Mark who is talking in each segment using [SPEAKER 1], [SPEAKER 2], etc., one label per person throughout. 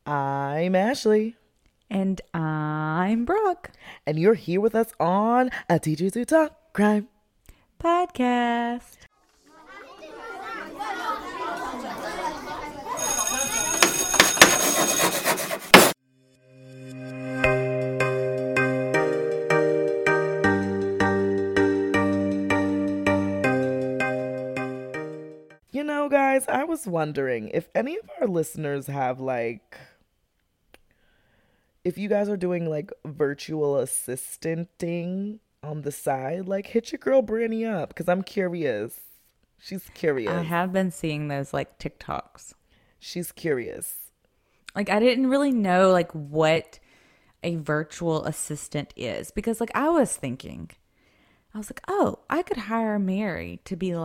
[SPEAKER 1] I'm Ashley,
[SPEAKER 2] And I'm Brooke.
[SPEAKER 1] and you're here with us on A Teachers Who Talk Crime.
[SPEAKER 2] Podcast.
[SPEAKER 1] You know, guys, I was wondering if any of our listeners have, if you guys are doing, virtual assistanting on the side, hit your girl Brandy up, because I'm curious. She's curious.
[SPEAKER 2] I have been seeing those TikToks.
[SPEAKER 1] She's curious.
[SPEAKER 2] I didn't really know what a virtual assistant is because I was thinking, oh, I could hire Mary to be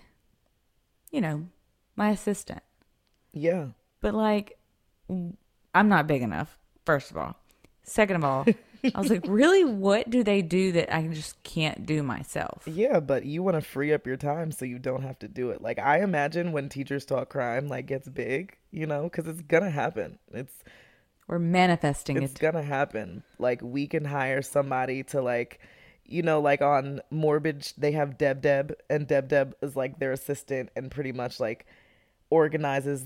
[SPEAKER 2] my assistant.
[SPEAKER 1] Yeah.
[SPEAKER 2] But I'm not big enough, first of all. Second of all, I was really, what do they do that I just can't do myself?
[SPEAKER 1] Yeah, but you want to free up your time so you don't have to do it. I imagine when Teachers Talk Crime gets big, because it's gonna happen.
[SPEAKER 2] We're manifesting
[SPEAKER 1] It's
[SPEAKER 2] it.
[SPEAKER 1] gonna happen. We can hire somebody to on Morbid, they have Deb, and Deb is their assistant and pretty much organizes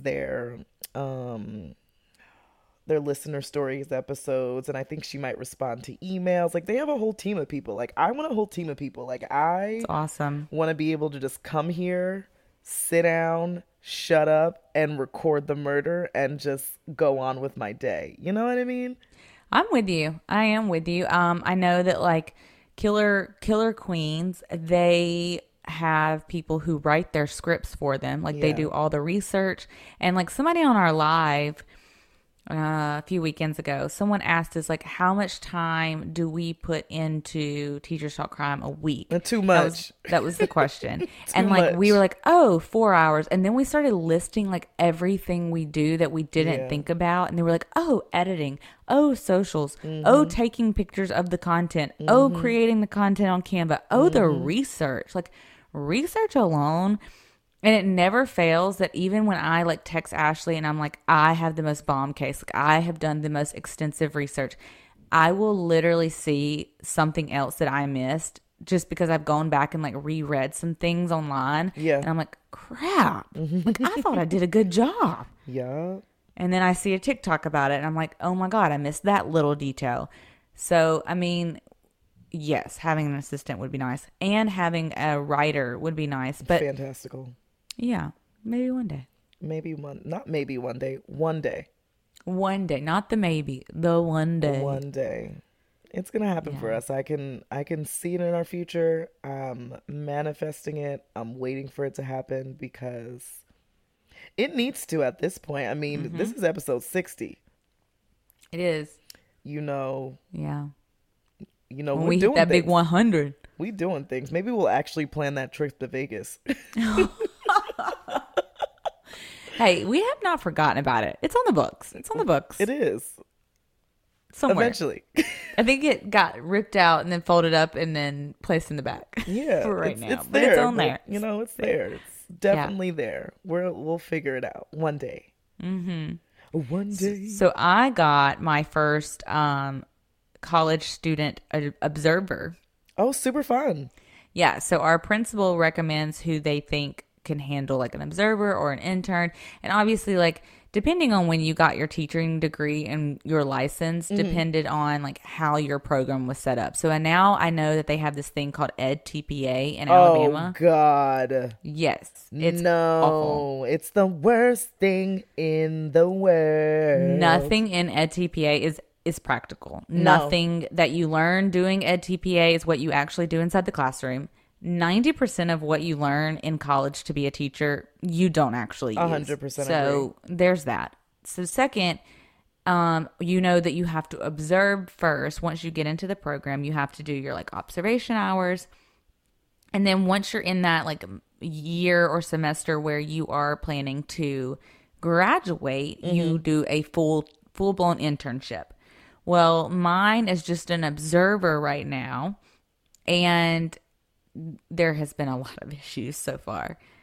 [SPEAKER 1] their listener stories episodes, and I think she might respond to emails. They have a whole team of people. I want a whole team of people. I
[SPEAKER 2] It's awesome.
[SPEAKER 1] want to be able to just come here, sit down, shut up, and record the murder and just go on with my day. You know what I mean?
[SPEAKER 2] I'm with you. I am with you. I know that Killer Queens, they have people who write their scripts for them. They
[SPEAKER 1] Yeah.
[SPEAKER 2] do all the research. And somebody on our live a few weekends ago, someone asked us how much time do we put into Teachers Talk Crime a week?
[SPEAKER 1] Too much.
[SPEAKER 2] That was the question. And
[SPEAKER 1] much.
[SPEAKER 2] we were 4 hours. And then we started listing everything we do that we didn't think about. And they were oh, editing. Oh, socials. Oh, taking pictures of the content. Oh, creating the content on Canva. Oh, the research. Research alone. And it never fails that even when I text Ashley and I'm I have the most bomb case, I have done the most extensive research, I will literally see something else that I missed just because I've gone back and reread some things online.
[SPEAKER 1] Yeah.
[SPEAKER 2] And I'm crap. I thought I did a good job.
[SPEAKER 1] Yeah.
[SPEAKER 2] And then I see a TikTok about it and I'm oh my God, I missed that little detail. So, I mean, yes, having an assistant would be nice and having a writer would be nice. But
[SPEAKER 1] Fantastical.
[SPEAKER 2] yeah, maybe one day.
[SPEAKER 1] Not maybe one day. One day.
[SPEAKER 2] One day, not the maybe, the one day.
[SPEAKER 1] One day. It's gonna happen for us. I can see it in our future. I'm manifesting it. I'm waiting for it to happen because it needs to at this point. I mean, this is episode 60.
[SPEAKER 2] It is.
[SPEAKER 1] When
[SPEAKER 2] Yeah. When
[SPEAKER 1] we're
[SPEAKER 2] we hit
[SPEAKER 1] doing
[SPEAKER 2] that
[SPEAKER 1] things.
[SPEAKER 2] big 100.
[SPEAKER 1] We doing things. Maybe we'll actually plan that trip to Vegas.
[SPEAKER 2] Hey, we have not forgotten about it. It's on the books. It's on the books.
[SPEAKER 1] It is.
[SPEAKER 2] Somewhere.
[SPEAKER 1] Eventually.
[SPEAKER 2] I think it got ripped out and then folded up and then placed in the back.
[SPEAKER 1] Yeah.
[SPEAKER 2] For right
[SPEAKER 1] it's,
[SPEAKER 2] now.
[SPEAKER 1] It's
[SPEAKER 2] But
[SPEAKER 1] there.
[SPEAKER 2] it's on there.
[SPEAKER 1] It's there. It's definitely there. We'll figure it out one day. Mm-hmm. One day.
[SPEAKER 2] So I got my first college student observer.
[SPEAKER 1] Oh, super fun.
[SPEAKER 2] Yeah, so our principal recommends who they think can handle an observer or an intern. And obviously depending on when you got your teaching degree and your license depended on how your program was set up. So now I know that they have this thing called EdTPA in Alabama.
[SPEAKER 1] Oh God.
[SPEAKER 2] Yes, it's
[SPEAKER 1] no,
[SPEAKER 2] awful.
[SPEAKER 1] It's the worst thing in the world.
[SPEAKER 2] Nothing in EdTPA is practical.
[SPEAKER 1] No.
[SPEAKER 2] Nothing that you learn doing EdTPA is what you actually do inside the classroom. 90% of what you learn in college to be a teacher, you don't actually use.
[SPEAKER 1] 100%
[SPEAKER 2] So there's that. So second, you know that you have to observe first. Once you get into the program, you have to do your observation hours. And then once you're in that year or semester where you are planning to graduate, you do a full-blown internship. Well, mine is just an observer right now. And there has been a lot of issues so far.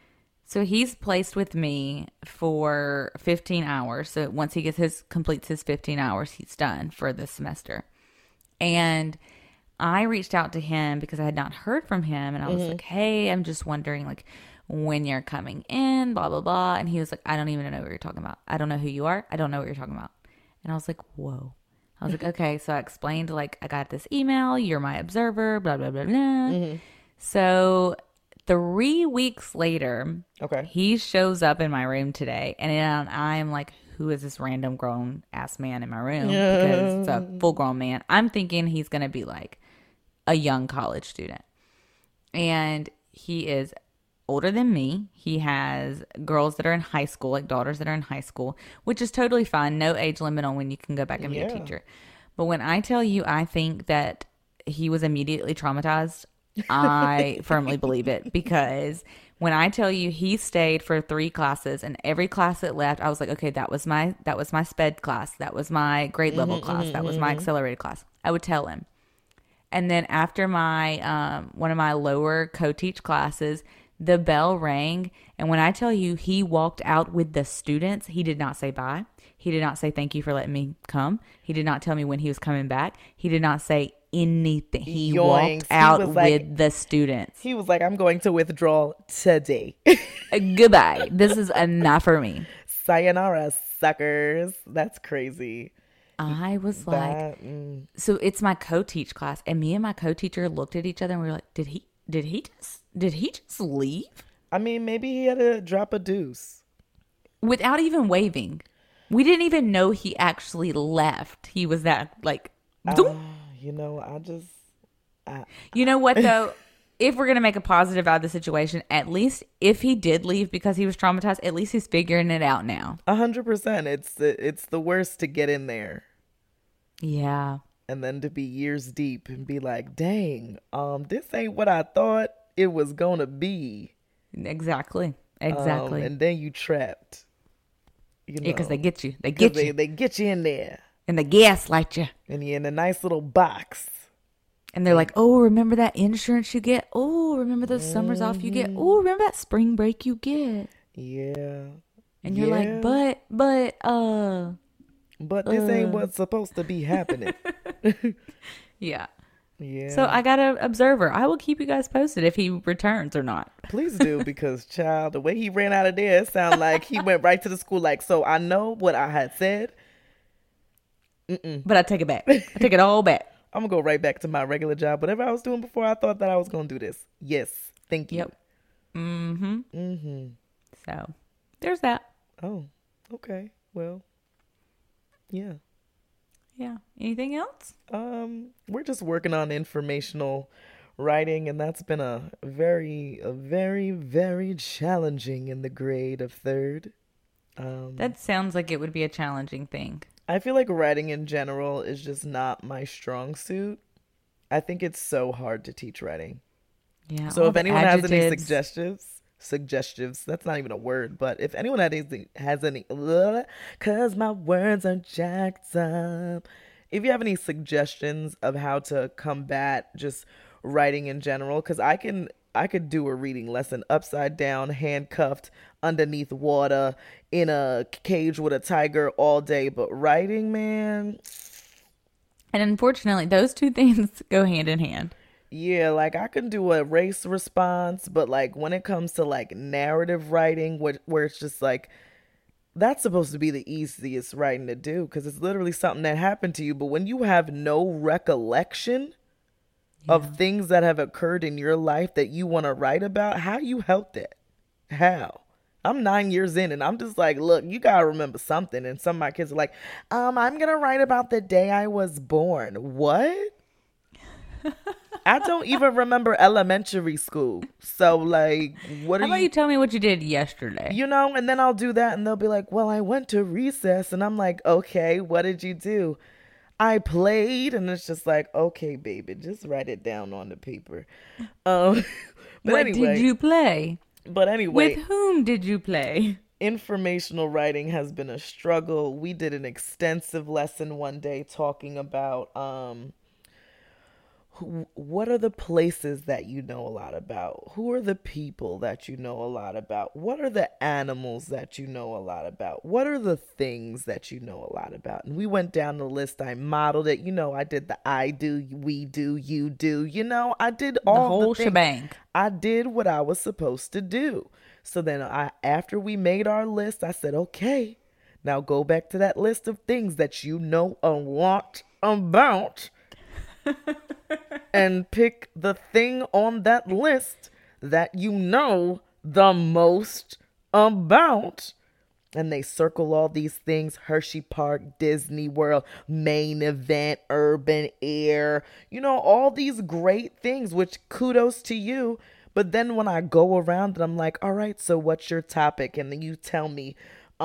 [SPEAKER 2] So he's placed with me for 15 hours. So once he completes his 15 hours, he's done for this semester. And I reached out to him because I had not heard from him. And I was like, hey, I'm just wondering like when you're coming in, blah, blah, blah. And he was like, I don't even know what you're talking about. I don't know who you are. I don't know what you're talking about. And I was like, whoa. I was like, okay. So I explained like, I got this email. You're my observer, blah, blah, blah, blah. So 3 weeks later, he shows up in my room today, and I'm like, who is this random grown ass man in my room? Because it's a full grown man. I'm thinking he's going to be like a young college student. And he is older than me. He has girls that are in high school, like daughters that are in high school, which is totally fine. No age limit on when you can go back and be a teacher. But when I tell you, I think that he was immediately traumatized, I firmly believe it, because when I tell you he stayed for 3 classes, and every class that left, I was like, okay, that was my sped class. That was my grade level class. That was my accelerated class. I would tell him. And then after my, one of my lower co-teach classes, the bell rang. And when I tell you he walked out with the students, he did not say bye. He did not say thank you for letting me come. He did not tell me when he was coming back. He did not say anything. He walked out with the students.
[SPEAKER 1] He was like, I'm going to withdraw today.
[SPEAKER 2] Goodbye. This is enough for me.
[SPEAKER 1] Sayonara, suckers. That's crazy.
[SPEAKER 2] I was like, so it's my co-teach class, and me and my co-teacher looked at each other and we were like, did he just leave?
[SPEAKER 1] I mean, maybe he had to drop a deuce
[SPEAKER 2] without even waving. We didn't even know he actually left. He was that like,
[SPEAKER 1] you know,
[SPEAKER 2] you know what though? If we're going to make a positive out of the situation, at least if he did leave because he was traumatized, at least he's figuring it out now.
[SPEAKER 1] 100%. It's the worst to get in there.
[SPEAKER 2] Yeah.
[SPEAKER 1] And then to be years deep and be like, dang, this ain't what I thought it was going to be.
[SPEAKER 2] Exactly.
[SPEAKER 1] And then you trapped.
[SPEAKER 2] You know, because they get you. They get you.
[SPEAKER 1] They get you in there.
[SPEAKER 2] And they gaslight you.
[SPEAKER 1] And you're in a nice little box.
[SPEAKER 2] And they're like, oh, remember that insurance you get? Oh, remember those summers off you get? Oh, remember that spring break you get?
[SPEAKER 1] Yeah.
[SPEAKER 2] And you're like, but
[SPEAKER 1] this ain't what's supposed to be happening.
[SPEAKER 2] Yeah.
[SPEAKER 1] Yeah.
[SPEAKER 2] So I got an observer. I will keep you guys posted if he returns or not.
[SPEAKER 1] Please do, because child, the way he ran out of there, it sounded like he went right to the school like, so I know what I had said.
[SPEAKER 2] But I take it back. I take it all back.
[SPEAKER 1] I'm going to go right back to my regular job. Whatever I was doing before, I thought that I was going to do this. Yes. Thank you.
[SPEAKER 2] Yep. So there's that.
[SPEAKER 1] Oh, okay. Well, yeah.
[SPEAKER 2] Yeah. Anything else?
[SPEAKER 1] We're just working on informational writing, and that's been a very, very challenging in the grade of 3rd.
[SPEAKER 2] That sounds like it would be a challenging thing.
[SPEAKER 1] I feel like writing in general is just not my strong suit. I think it's so hard to teach writing.
[SPEAKER 2] Yeah.
[SPEAKER 1] So if anyone has any suggestions, that's not even a word, but if anyone has any, cause my words are jacked up. If you have any suggestions of how to combat just writing in general, cause I could do a reading lesson upside down, handcuffed, underneath water, in a cage with a tiger all day. But writing, man.
[SPEAKER 2] And unfortunately, those two things go hand in hand.
[SPEAKER 1] Yeah, like I can do a race response, but like when it comes to like narrative writing, where it's just like, that's supposed to be the easiest writing to do because it's literally something that happened to you. But when you have no recollection of things that have occurred in your life that you want to write about, how you helped it? How? I'm 9 years in and I'm just like, look, you got to remember something. And some of my kids are like, I'm going to write about the day I was born. What? I don't even remember elementary school. So like, what
[SPEAKER 2] How about you tell me what you did yesterday?
[SPEAKER 1] You know, and then I'll do that and they'll be like, well, I went to recess. And I'm like, okay, what did you do? I played. And it's just like, okay, baby, just write it down on the paper. But
[SPEAKER 2] what did you play?
[SPEAKER 1] But anyway.
[SPEAKER 2] With whom did you play?
[SPEAKER 1] Informational writing has been a struggle. We did an extensive lesson one day talking about what are the places that you know a lot about? Who are the people that you know a lot about? What are the animals that you know a lot about? What are the things that you know a lot about? And we went down the list. I modeled it. I did the I do, we do, you do. I did
[SPEAKER 2] The
[SPEAKER 1] all
[SPEAKER 2] whole
[SPEAKER 1] the things.
[SPEAKER 2] shebang.
[SPEAKER 1] I did what I was supposed to do. So then after we made our list, I said, okay, now go back to that list of things that you know a lot about and pick the thing on that list that you know the most about. And they circle all these things: Hershey Park, Disney World, Main Event, Urban Air, all these great things, which kudos to you. But then when I go around and I'm like, all right, so what's your topic? And then you tell me,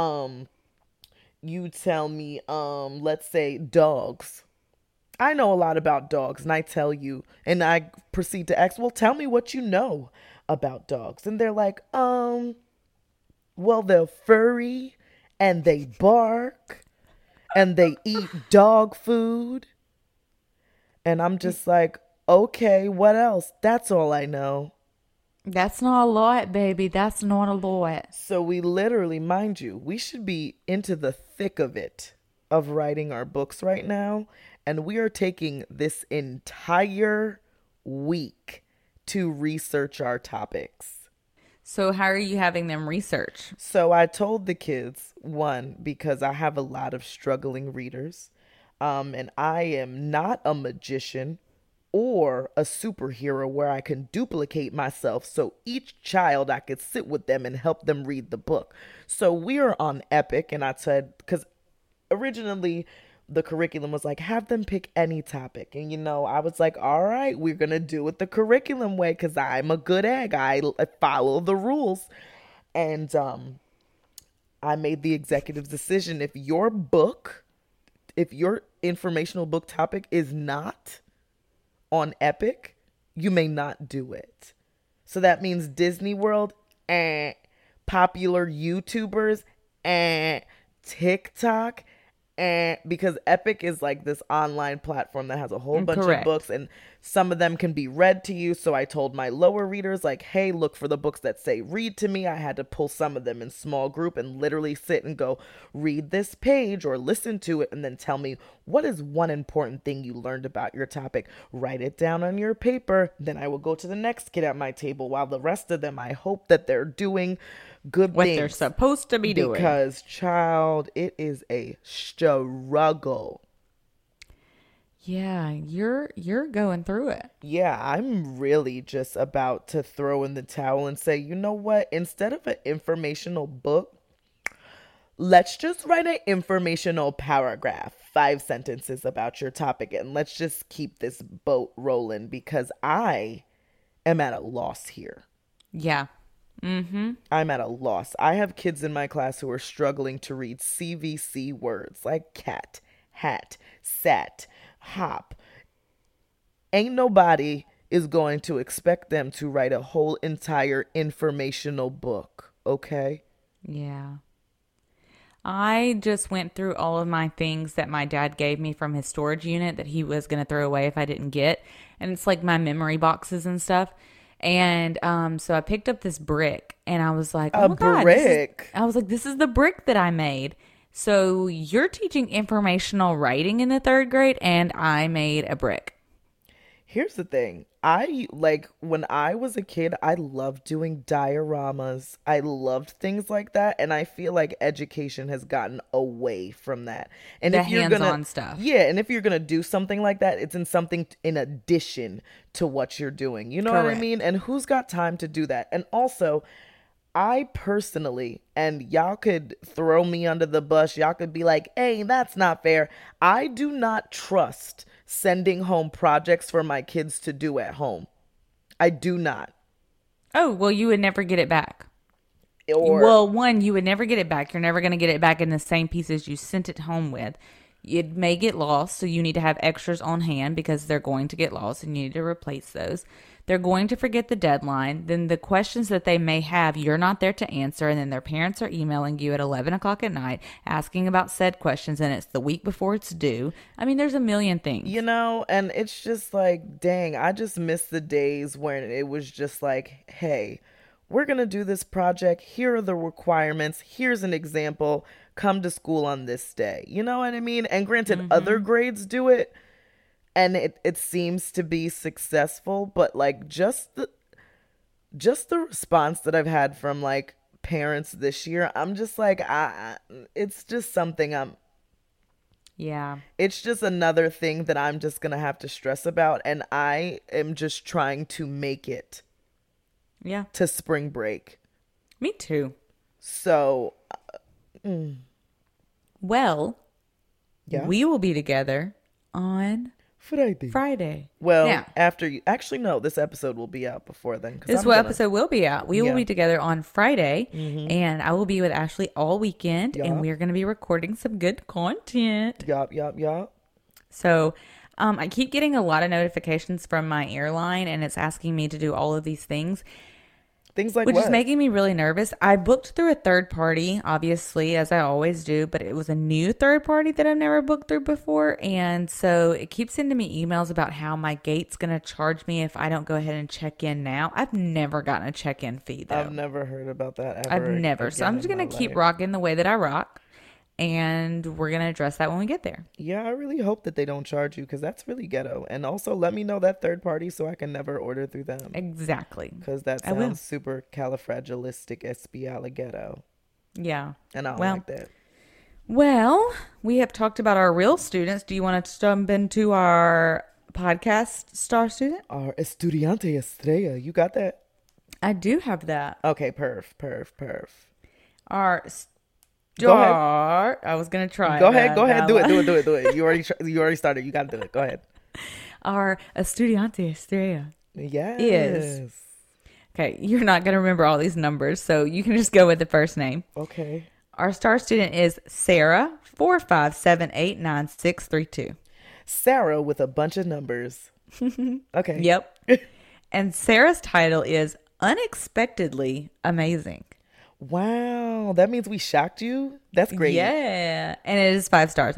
[SPEAKER 1] let's say dogs. I know a lot about dogs, and I tell you, and I proceed to ask, well, tell me what you know about dogs. And they're like, well, they're furry, and they bark, and they eat dog food. And I'm just like, okay, what else? That's all I know.
[SPEAKER 2] That's not a lot, baby. That's not a lot.
[SPEAKER 1] So we literally, mind you, we should be into the thick of it, of writing our books right now. And we are taking this entire week to research our topics.
[SPEAKER 2] So how are you having them research?
[SPEAKER 1] So I told the kids, one, because I have a lot of struggling readers, and I am not a magician or a superhero where I can duplicate myself. So each child, I could sit with them and help them read the book. So we are on Epic, and I said, because originally the curriculum was like, have them pick any topic. And, I was like, all right, we're going to do it the curriculum way because I'm a good egg. I follow the rules. And I made the executive decision. If your informational book topic is not on Epic, you may not do it. So that means Disney World, popular YouTubers, TikTok, because Epic is like this online platform that has a whole bunch of books, and some of them can be read to you. So I told my lower readers, like, hey, look for the books that say read to me. I had to pull some of them in small group and literally sit and go read this page or listen to it, and then tell me, what is one important thing you learned about your topic? Write it down on your paper. Then I will go to the next kid at my table, while the rest of them, I hope that they're doing good
[SPEAKER 2] what
[SPEAKER 1] things
[SPEAKER 2] they're supposed to be doing.
[SPEAKER 1] Because, child, it is a struggle.
[SPEAKER 2] Yeah, you're going through it.
[SPEAKER 1] Yeah, I'm really just about to throw in the towel and say, you know what? Instead of an informational book, let's just write an informational paragraph, 5 sentences about your topic, and let's just keep this boat rolling, because I am at a loss here.
[SPEAKER 2] Yeah. Mm-hmm.
[SPEAKER 1] I'm at a loss. I have kids in my class who are struggling to read CVC words like cat, hat, sat, hop. Ain't nobody is going to expect them to write a whole entire informational book, okay?
[SPEAKER 2] Yeah. I just went through all of my things that my dad gave me from his storage unit that he was going to throw away if I didn't get. And it's like my memory boxes and stuff. And so I picked up this brick, and I was like, oh my God, this is the brick that I made. So you're teaching informational writing in the 3rd grade, and I made a brick.
[SPEAKER 1] Here's the thing. When I was a kid, I loved doing dioramas. I loved things like that. And I feel like education has gotten away from that. And
[SPEAKER 2] if you're hands-on stuff.
[SPEAKER 1] Yeah. And if you're going to do something like that, it's in something in addition to what you're doing. You know Correct. What I mean? And who's got time to do that? And also, I personally, and y'all could throw me under the bus. Y'all could be like, hey, that's not fair. I do not trust sending home projects for my kids to do at home. I do not.
[SPEAKER 2] Oh, well, you would never get it back. One, you would never get it back. You're never going to get it back in the same pieces you sent it home with. It may get lost, so you need to have extras on hand because they're going to get lost and you need to replace those. They're going to forget the deadline. Then the questions that they may have, you're not there to answer. And then their parents are emailing you at 11 o'clock at night asking about said questions. And it's the week before it's due. I mean, there's a million things.
[SPEAKER 1] You know, and it's just like, dang, I just miss the days when it was just like, hey, we're going to do this project. Here are the requirements. Here's an example. Come to school on this day. You know what I mean? And granted, other grades do it. And it seems to be successful. But like just the response that I've had from like parents this year, I'm just like, it's just something
[SPEAKER 2] Yeah.
[SPEAKER 1] It's just another thing that I'm just going to have to stress about. And I am just trying to make it.
[SPEAKER 2] Yeah.
[SPEAKER 1] To spring break.
[SPEAKER 2] Me too.
[SPEAKER 1] So.
[SPEAKER 2] Well.
[SPEAKER 1] Yeah.
[SPEAKER 2] We will be together on Friday.
[SPEAKER 1] Well,
[SPEAKER 2] now,
[SPEAKER 1] after you. Actually, no. This episode will be out before then.
[SPEAKER 2] This episode will be out. We will be together on Friday. And I will be with Ashley all weekend. And we're going to be recording some good content.
[SPEAKER 1] Yup.
[SPEAKER 2] So I keep getting a lot of notifications from my airline, and it's asking me to do all of these things.
[SPEAKER 1] Things like
[SPEAKER 2] which
[SPEAKER 1] what?
[SPEAKER 2] is making me really nervous. I booked through a third party, obviously, as I always do, but it was a new third party that I've never booked through before. And so it keeps sending me emails about how my gate's going to charge me if I don't go ahead and check in now. I've never gotten a check-in fee, though.
[SPEAKER 1] I've never heard about that ever.
[SPEAKER 2] I've never. So I'm just going to keep rocking the way that I rock. And we're going to address that when we get there.
[SPEAKER 1] Yeah, I really hope that they don't charge you because that's really ghetto. And also let me know that third party so I can never order through them.
[SPEAKER 2] Exactly.
[SPEAKER 1] Because that sounds super califragilistic
[SPEAKER 2] Yeah.
[SPEAKER 1] And I don't like that.
[SPEAKER 2] Well, we have talked about our real students. Do you want to jump into our podcast star student?
[SPEAKER 1] Our estudiante estrella. You got that?
[SPEAKER 2] I do have that.
[SPEAKER 1] Okay, perf.
[SPEAKER 2] Our star. I was gonna try.
[SPEAKER 1] Go ahead. Do it. You already started. You gotta do it. Go ahead.
[SPEAKER 2] Our estudiante estrella.
[SPEAKER 1] Yes.
[SPEAKER 2] Is. Okay, you're not gonna remember all these numbers, so you can just go with the first name.
[SPEAKER 1] Okay.
[SPEAKER 2] Our star student is Sarah 45789632.
[SPEAKER 1] Sarah with a bunch of numbers. Okay.
[SPEAKER 2] Yep. And Sarah's title is Unexpectedly Amazing.
[SPEAKER 1] Wow, that means we shocked you? That's great.
[SPEAKER 2] Yeah, and it is 5 stars.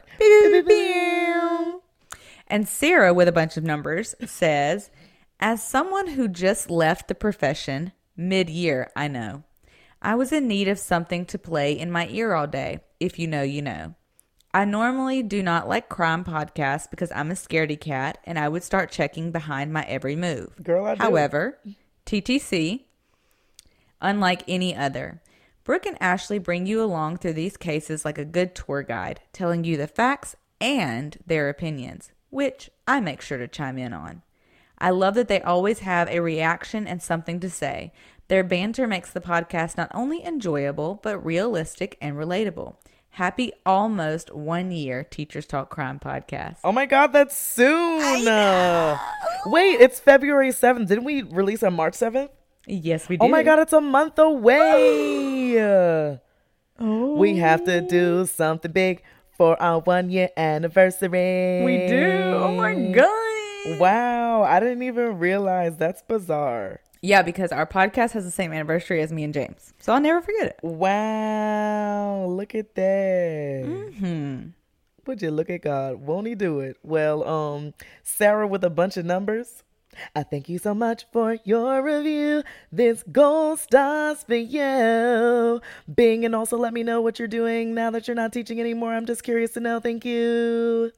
[SPEAKER 2] And Sarah, with a bunch of numbers, says, as someone who just left the profession, mid-year, I know, I was in need of something to play in my ear all day. If you know, you know. I normally do not like crime podcasts because I'm a scaredy cat, and I would start checking behind my every move.
[SPEAKER 1] Girl, I do.
[SPEAKER 2] However, TTC, unlike any other, Brooke and Ashley bring you along through these cases like a good tour guide, telling you the facts and their opinions, which I make sure to chime in on. I love that they always have a reaction and something to say. Their banter makes the podcast not only enjoyable, but realistic and relatable. Happy almost 1 year Teachers Talk Crime podcast.
[SPEAKER 1] Oh my God, that's soon. Wait, it's February 7th. Didn't we release on March 7th?
[SPEAKER 2] Yes, we did.
[SPEAKER 1] Oh my God, it's a month away. Oh. We have to do something big for our 1 year anniversary.
[SPEAKER 2] We do. Oh my God.
[SPEAKER 1] Wow, I didn't even realize. That's bizarre.
[SPEAKER 2] Yeah, because our podcast has the same anniversary as me and James. So I'll never forget it.
[SPEAKER 1] Wow, look at that.
[SPEAKER 2] Mm-hmm.
[SPEAKER 1] Would you look at God? Won't he do it? Well, Sarah with a bunch of numbers. I thank you so much for your review. This gold stars for you. Bing, and also let me know what you're doing now that you're not teaching anymore. I'm just curious to know. Thank you.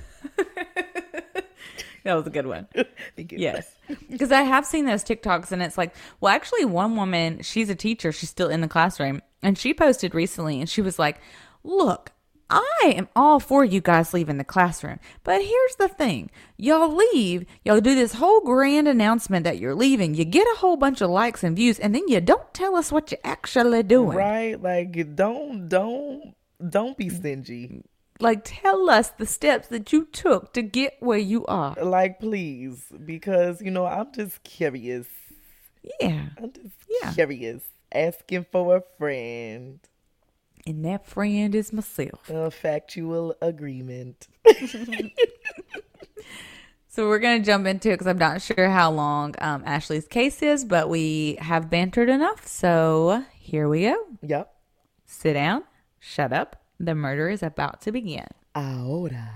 [SPEAKER 2] That was a good one.
[SPEAKER 1] Thank you.
[SPEAKER 2] Yes. Because I have seen those TikToks and it's like, well, actually one woman, she's a teacher. She's still in the classroom. And she posted recently and she was like, look, I am all for you guys leaving the classroom. But here's the thing. Y'all leave. Y'all do this whole grand announcement that you're leaving. You get a whole bunch of likes and views. And then you don't tell us what you're actually doing.
[SPEAKER 1] Right. Like, don't be stingy.
[SPEAKER 2] Like, tell us the steps that you took to get where you are.
[SPEAKER 1] Like, please. Because, I'm just curious.
[SPEAKER 2] Yeah.
[SPEAKER 1] I'm just curious. Asking for a friend.
[SPEAKER 2] And that friend is myself.
[SPEAKER 1] A factual agreement.
[SPEAKER 2] So we're going to jump into it because I'm not sure how long Ashley's case is, but we have bantered enough. So here we go.
[SPEAKER 1] Yep.
[SPEAKER 2] Sit down. Shut up. The murder is about to begin.
[SPEAKER 1] Ahora.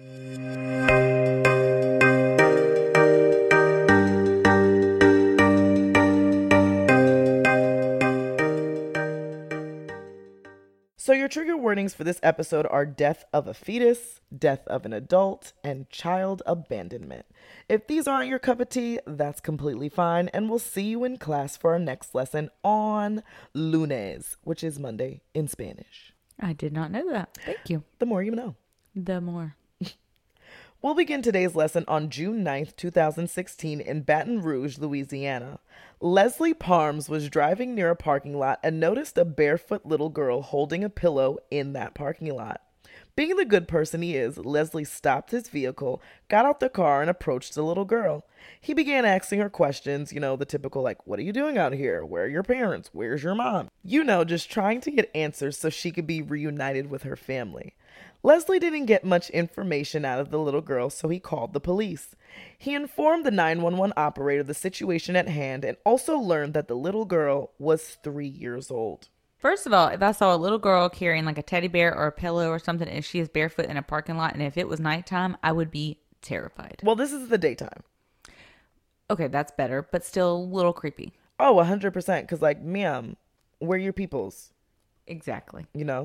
[SPEAKER 1] So your trigger warnings for this episode are death of a fetus, death of an adult, and child abandonment. If these aren't your cup of tea, that's completely fine, and we'll see you in class for our next lesson on lunes, which is Monday in Spanish.
[SPEAKER 2] I did not know that. Thank you.
[SPEAKER 1] The more you know.
[SPEAKER 2] The more.
[SPEAKER 1] We'll begin today's lesson on June 9th, 2016 in Baton Rouge, Louisiana. Leslie Parms was driving near a parking lot and noticed a barefoot little girl holding a pillow in that parking lot. Being the good person he is, Leslie stopped his vehicle, got out the car, and approached the little girl. He began asking her questions, the typical like, what are you doing out here? Where are your parents? Where's your mom? Just trying to get answers so she could be reunited with her family. Leslie didn't get much information out of the little girl, so he called the police. He informed the 911 operator the situation at hand and also learned that the little girl was 3 years old.
[SPEAKER 2] First of all, if I saw a little girl carrying like a teddy bear or a pillow or something and she is barefoot in a parking lot and if it was nighttime, I would be terrified.
[SPEAKER 1] Well, this is the daytime.
[SPEAKER 2] Okay, that's better, but still a little creepy.
[SPEAKER 1] Oh, 100%. Because ma'am, where your peoples?
[SPEAKER 2] Exactly.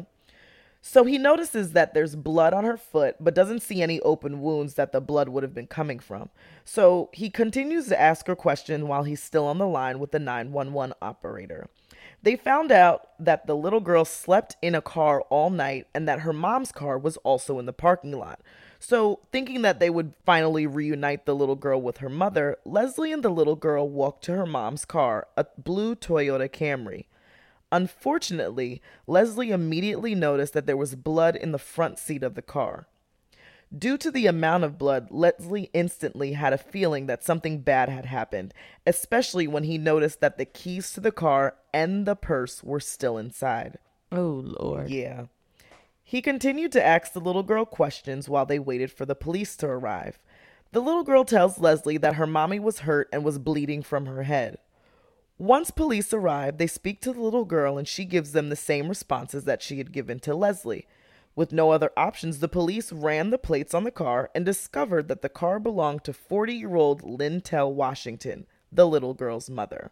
[SPEAKER 1] So he notices that there's blood on her foot, but doesn't see any open wounds that the blood would have been coming from. So he continues to ask her questions while he's still on the line with the 911 operator. They found out that the little girl slept in a car all night and that her mom's car was also in the parking lot. So thinking that they would finally reunite the little girl with her mother, Leslie and the little girl walked to her mom's car, a blue Toyota Camry. Unfortunately, Leslie immediately noticed that there was blood in the front seat of the car. Due to the amount of blood, Leslie instantly had a feeling that something bad had happened, especially when he noticed that the keys to the car and the purse were still inside.
[SPEAKER 2] Oh, Lord.
[SPEAKER 1] Yeah. He continued to ask the little girl questions while they waited for the police to arrive. The little girl tells Leslie that her mommy was hurt and was bleeding from her head. Once police arrive, they speak to the little girl and she gives them the same responses that she had given to Leslie. With no other options, the police ran the plates on the car and discovered that the car belonged to 40-year-old Lintel Washington, the little girl's mother.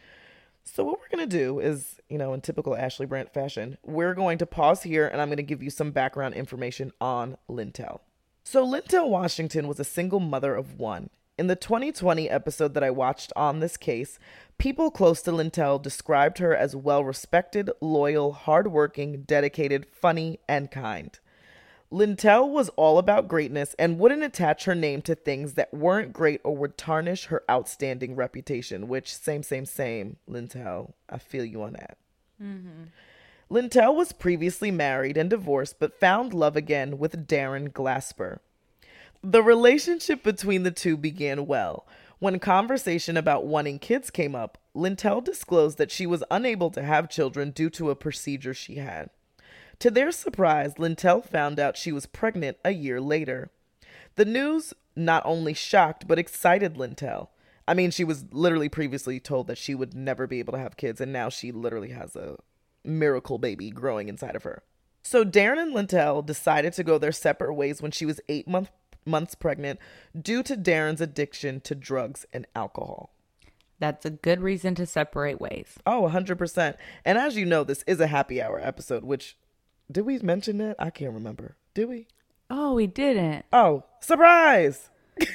[SPEAKER 1] So what we're going to do is, in typical Ashley Brandt fashion, we're going to pause here and I'm going to give you some background information on Lintel. So Lintel Washington was a single mother of one. In the 2020 episode that I watched on this case, people close to Lintel described her as well-respected, loyal, hardworking, dedicated, funny, and kind. Lintel was all about greatness and wouldn't attach her name to things that weren't great or would tarnish her outstanding reputation, which same, Lintel. I feel you on that. Mm-hmm. Lintel was previously married and divorced, but found love again with Darren Glasper. The relationship between the two began well. When conversation about wanting kids came up, Lintel disclosed that she was unable to have children due to a procedure she had. To their surprise, Lintel found out she was pregnant a year later. The news not only shocked but excited Lintel. I mean, she was literally previously told that she would never be able to have kids, and now she literally has a miracle baby growing inside of her. So Darren and Lintel decided to go their separate ways when she was 8 months pregnant due to Darren's addiction to drugs and alcohol.
[SPEAKER 2] That's a good reason to separate ways.
[SPEAKER 1] Oh, 100%. And as you know, this is a happy hour episode, which, did we mention that? I can't remember. Did we?
[SPEAKER 2] Oh, we didn't.
[SPEAKER 1] Oh, surprise!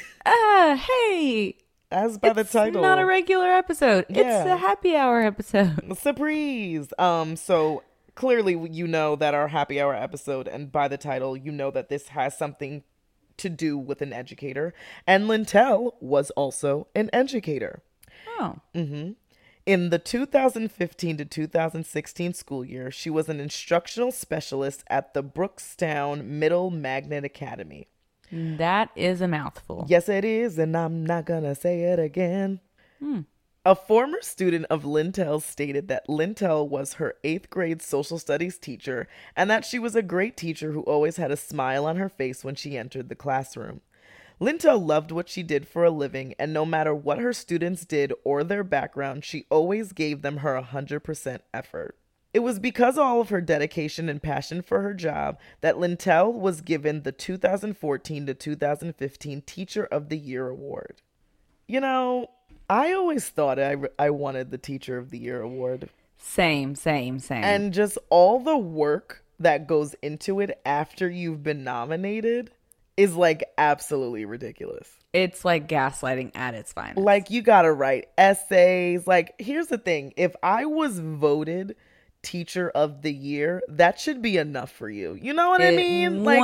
[SPEAKER 2] Hey!
[SPEAKER 1] As by the title.
[SPEAKER 2] It's not a regular episode. Yeah. It's a happy hour episode.
[SPEAKER 1] Surprise! So clearly you know that our happy hour episode, and by the title, you know that this has something to do with an educator. And Lintel was also an educator.
[SPEAKER 2] Oh.
[SPEAKER 1] Mm-hmm. In the 2015 to 2016 school year, she was an instructional specialist at the Brookstown Middle Magnet Academy.
[SPEAKER 2] That is a mouthful.
[SPEAKER 1] Yes, it is, and I'm not gonna say it again. A former student of Lintel stated that Lintel was her 8th grade social studies teacher and that she was a great teacher who always had a smile on her face when she entered the classroom. Lintel loved what she did for a living, and no matter what her students did or their background, she always gave them her 100% effort. It was because of all of her dedication and passion for her job that Lintel was given the 2014 to 2015 Teacher of the Year award. You know, I always thought I wanted the Teacher of the Year award.
[SPEAKER 2] Same.
[SPEAKER 1] And just all the work that goes into it after you've been nominated is like absolutely ridiculous.
[SPEAKER 2] It's like gaslighting at its finest.
[SPEAKER 1] Like, you gotta write essays. Like, here's the thing. If I was voted Teacher of the Year, that should be enough for you. You know what I mean?
[SPEAKER 2] Like,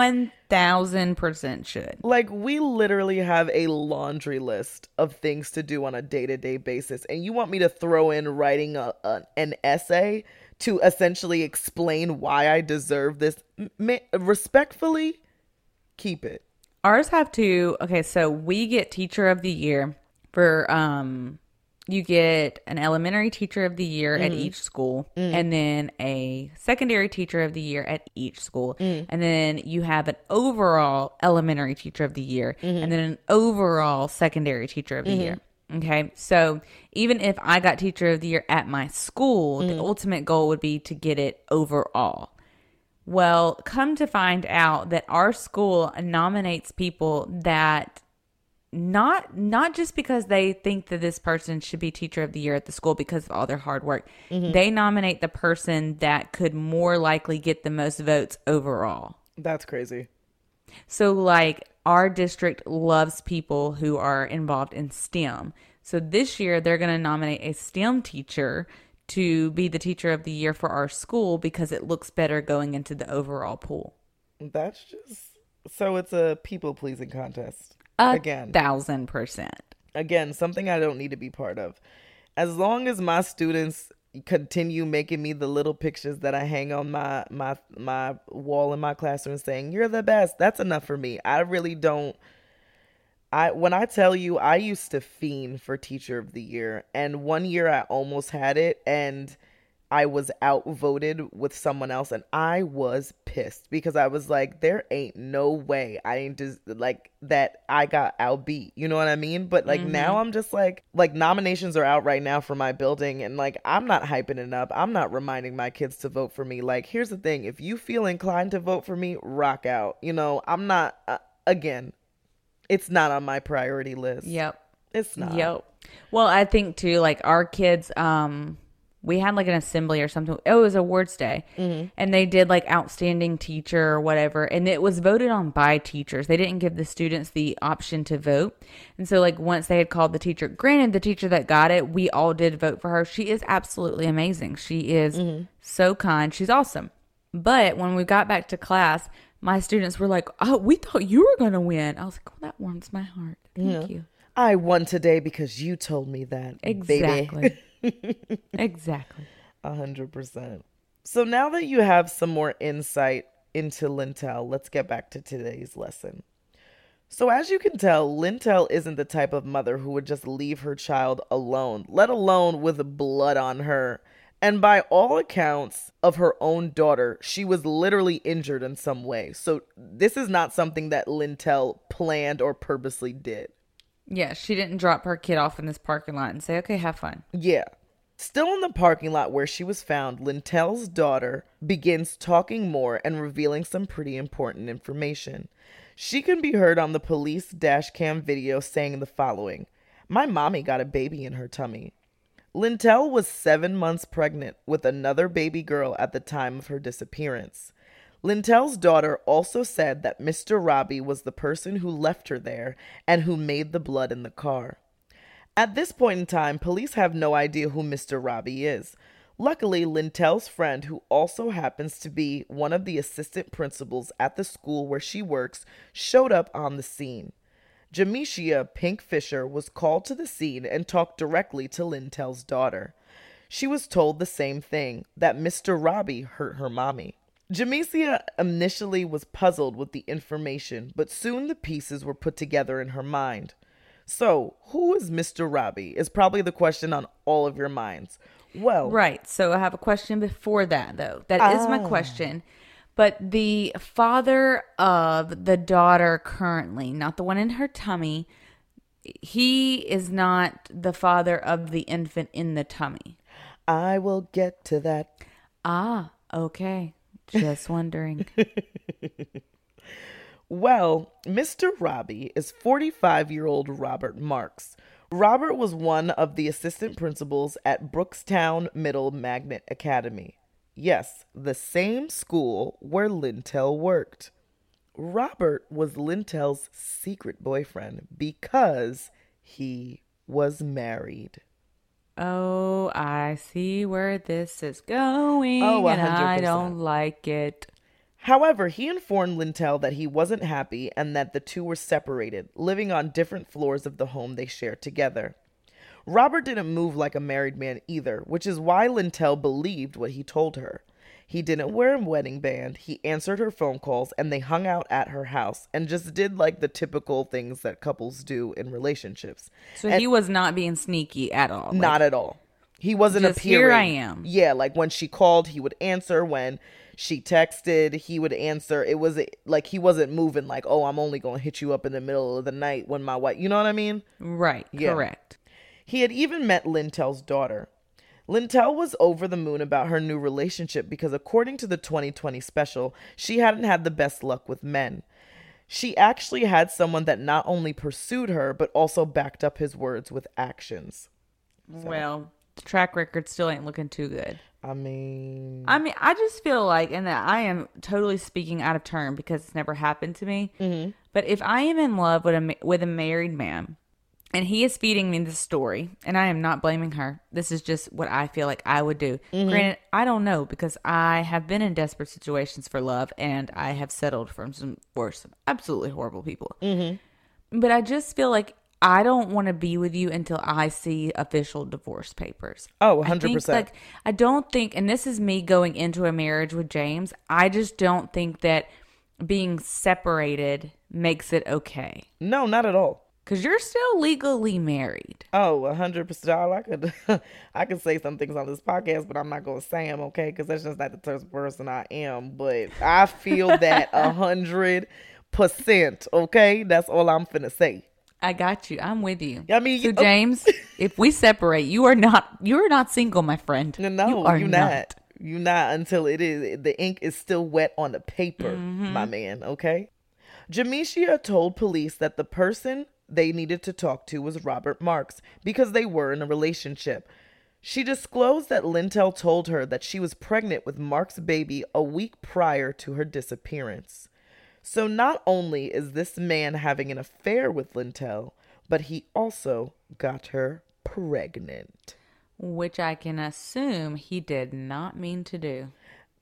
[SPEAKER 2] 1000% should.
[SPEAKER 1] Like, we literally have a laundry list of things to do on a day-to-day basis. And you want me to throw in writing an essay to essentially explain why I deserve this? Respectfully, keep it.
[SPEAKER 2] Ours have to, okay, so we get Teacher of the Year for, you get an elementary Teacher of the Year at each school, and then a secondary Teacher of the Year at each school, and then you have an overall elementary Teacher of the Year, and then an overall secondary Teacher of the Year. Okay, so even if I got Teacher of the Year at my school, the ultimate goal would be to get it overall. Well, come to find out that our school nominates people that not just because they think that this person should be Teacher of the Year at the school because of all their hard work. They nominate the person that could more likely get the most votes overall.
[SPEAKER 1] That's crazy.
[SPEAKER 2] So, like, our district loves people who are involved in STEM. So this year, they're going to nominate a STEM teacher to be the Teacher of the Year for our school because it looks better going into the overall pool.
[SPEAKER 1] That's just... So it's a people-pleasing contest.
[SPEAKER 2] Again. 1000%.
[SPEAKER 1] Again, something I don't need to be part of. As long as my students continue making me the little pictures that I hang on my wall in my classroom saying, "You're the best," that's enough for me. I really don't... When I tell you, I used to fiend for Teacher of the Year, and one year I almost had it, and I was outvoted with someone else, and I was pissed because I was like, there ain't no way I ain't just like that I got outbeat. You know what I mean? But like now I'm just like nominations are out right now for my building, and like I'm not hyping it up. I'm not reminding my kids to vote for me. Like, here's the thing: if you feel inclined to vote for me, rock out. You know, I'm not. Again, it's not on my priority list.
[SPEAKER 2] Yep.
[SPEAKER 1] It's not.
[SPEAKER 2] Yep. Well, I think too, like our kids, we had like an assembly or something. Oh, it was awards day. And they did like outstanding teacher or whatever. And it was voted on by teachers. They didn't give the students the option to vote. And so like once they had called the teacher, granted the teacher that got it, we all did vote for her. She is absolutely amazing. She is so kind. She's awesome. But when we got back to class, my students were like, "Oh, we thought you were going to win." I was like, "Well, that warms my heart. Thank you.
[SPEAKER 1] I won today because you told me that."
[SPEAKER 2] Exactly.
[SPEAKER 1] Baby.
[SPEAKER 2] Exactly.
[SPEAKER 1] 100%. So now that you have some more insight into Lintel, let's get back to today's lesson. So as you can tell, Lintel isn't the type of mother who would just leave her child alone, let alone with blood on her. And by all accounts of her own daughter, she was literally injured in some way. So this is not something that Lintel planned or purposely did.
[SPEAKER 2] Yeah, she didn't drop her kid off in this parking lot and say, "Okay, have fun."
[SPEAKER 1] Yeah. Still in the parking lot where she was found, Lintel's daughter begins talking more and revealing some pretty important information. She can be heard on the police dash cam video saying the following: "My mommy got a baby in her tummy." Lintel was 7 months pregnant with another baby girl at the time of her disappearance. Lintel's daughter also said that Mr. Robbie was the person who left her there and who made the blood in the car. At this point in time, police have no idea who Mr. Robbie is. Luckily, Lintel's friend, who also happens to be one of the assistant principals at the school where she works, showed up on the scene. Jamisha Pink Fisher was called to the scene and talked directly to Lintel's daughter. She was told the same thing, that Mr. Robbie hurt her mommy. Jamisha initially was puzzled with the information, but soon the pieces were put together in her mind. So, who is Mr. Robbie is probably the question on all of your minds. Well,
[SPEAKER 2] right. So I have a question before that, though. That is my question. But the father of the daughter currently, not the one in her tummy, he is not the father of the infant in the tummy.
[SPEAKER 1] I will get to that.
[SPEAKER 2] Ah, okay. Just wondering.
[SPEAKER 1] Well, Mr. Robbie is 45-year-old Robert Marks. Robert was one of the assistant principals at Brookstown Middle Magnet Academy. Yes, the same school where Lintel worked. Robert was Lintel's secret boyfriend because he was married.
[SPEAKER 2] Oh, I see where this is going,
[SPEAKER 1] Oh,
[SPEAKER 2] and
[SPEAKER 1] 100%.
[SPEAKER 2] I don't like it.
[SPEAKER 1] However, he informed Lintel that he wasn't happy and that the two were separated, living on different floors of the home they shared together. Robert didn't move like a married man either, which is why Lintel believed what he told her. He didn't wear a wedding band, he answered her phone calls, and they hung out at her house and just did like the typical things that couples do in relationships.
[SPEAKER 2] So
[SPEAKER 1] And
[SPEAKER 2] he was not being sneaky at all.
[SPEAKER 1] not at all. He wasn't
[SPEAKER 2] just,
[SPEAKER 1] appearing.
[SPEAKER 2] here I am.
[SPEAKER 1] Yeah, like when she called, he would answer. When she texted, he would answer. It was like he wasn't moving like, oh, I'm only going to hit you up in the middle of the night when my wife, you know what I mean?
[SPEAKER 2] Right,
[SPEAKER 1] Yeah.
[SPEAKER 2] correct.
[SPEAKER 1] He had even met Lintel's daughter. Lintel was over the moon about her new relationship because according to the 2020 special, she hadn't had the best luck with men. She actually had someone that not only pursued her, but also backed up his words with actions.
[SPEAKER 2] Well, the track record still ain't looking too good.
[SPEAKER 1] I mean,
[SPEAKER 2] I just feel like, and that I am totally speaking out of turn because it's never happened to me. Mm-hmm. But if I am in love with a married man, and he is feeding me this story, and I am not blaming her. This is just what I feel like I would do. Mm-hmm. Granted, I don't know because I have been in desperate situations for love, and I have settled for some absolutely horrible people. Mm-hmm. But I just feel like I don't want to be with you until I see official divorce papers.
[SPEAKER 1] Oh, 100%.
[SPEAKER 2] I don't think, and this is me going into a marriage with James, I just don't think that being separated makes it okay.
[SPEAKER 1] No, not at all.
[SPEAKER 2] Because you're still legally married.
[SPEAKER 1] Oh, 100%. I could say some things on this podcast, but I'm not going to say them, okay? Because that's just not the type of person I am. But I feel that 100%, okay? That's all I'm finna say.
[SPEAKER 2] I got you. I'm with you.
[SPEAKER 1] I mean,
[SPEAKER 2] so James, if we separate, you are not single, my friend.
[SPEAKER 1] No, you're not. You're not until the ink is still wet on the paper, my man, okay? Jamesia told police that the person they needed to talk to was Robert Marks because they were in a relationship. She disclosed that Lintel told her that she was pregnant with Mark's baby a week prior to her disappearance. So not only is this man having an affair with Lintel, but he also got her pregnant.
[SPEAKER 2] Which I can assume he did not mean to do.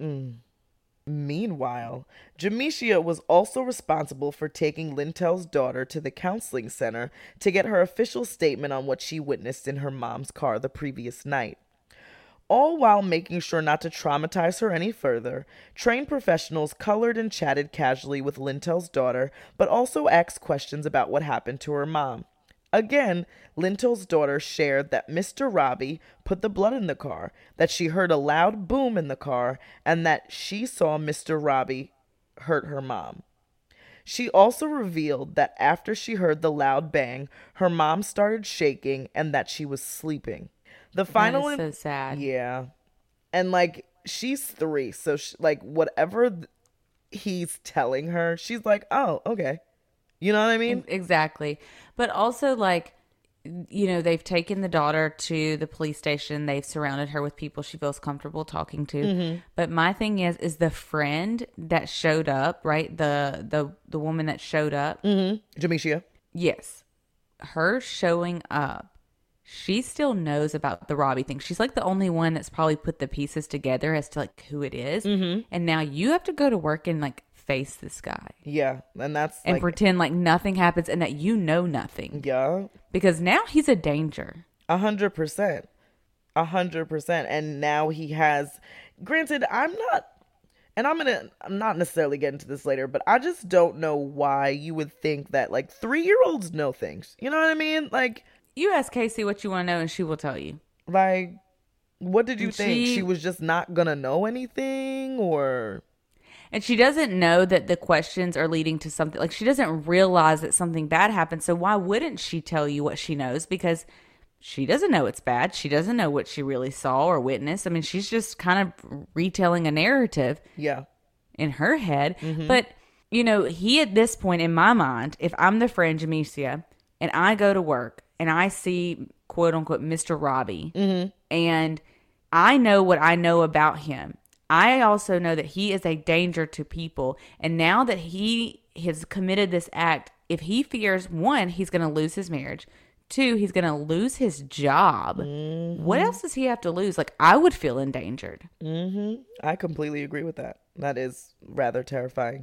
[SPEAKER 1] Meanwhile, Jamesia was also responsible for taking Lintel's daughter to the counseling center to get her official statement on what she witnessed in her mom's car the previous night. All while making sure not to traumatize her any further, trained professionals colored and chatted casually with Lintel's daughter, but also asked questions about what happened to her mom. Again, Lintel's daughter shared that Mr. Robbie put the blood in the car, that she heard a loud boom in the car, and that she saw Mr. Robbie hurt her mom. She also revealed that after she heard the loud bang, her mom started shaking and that she was sleeping. The final
[SPEAKER 2] That is so sad.
[SPEAKER 1] Yeah. And like she's 3, so whatever he's telling her, she's like, "Oh, okay." You know what I mean?
[SPEAKER 2] Exactly. But also, they've taken the daughter to the police station. They've surrounded her with people she feels comfortable talking to. Mm-hmm. But my thing is the friend that showed up, right? The woman that showed up.
[SPEAKER 1] Mm-hmm. Jamesia.
[SPEAKER 2] Yes. Her showing up. She still knows about the Robbie thing. She's like the only one that's probably put the pieces together as to who it is. Mm-hmm. And now you have to go to work and face this guy.
[SPEAKER 1] Yeah, and
[SPEAKER 2] pretend like nothing happens and that you know nothing.
[SPEAKER 1] Yeah. Because
[SPEAKER 2] now he's a danger.
[SPEAKER 1] 100%. 100%. And now he has, granted, I'm not necessarily getting to this later, but I just don't know why you would think that 3-year-olds know things. You know what I mean?
[SPEAKER 2] You ask Casey what you want to know and she will tell you.
[SPEAKER 1] What did you think? She was just not gonna know anything, or?
[SPEAKER 2] And she doesn't know that the questions are leading to something. Like, she doesn't realize that something bad happened. So why wouldn't she tell you what she knows? Because she doesn't know it's bad. She doesn't know what she really saw or witnessed. I mean, she's just kind of retelling a narrative.
[SPEAKER 1] Yeah.
[SPEAKER 2] In her head. But, you know, he at this point in my mind, if I'm the friend Jamesia and I go to work and I see quote unquote Mr. Robbie and I know what I know about him, I also know that he is a danger to people. And now that he has committed this act, if he fears, one, he's going to lose his marriage. Two, he's going to lose his job. What else does he have to lose? Like, I would feel endangered.
[SPEAKER 1] I completely agree with that. That is rather terrifying.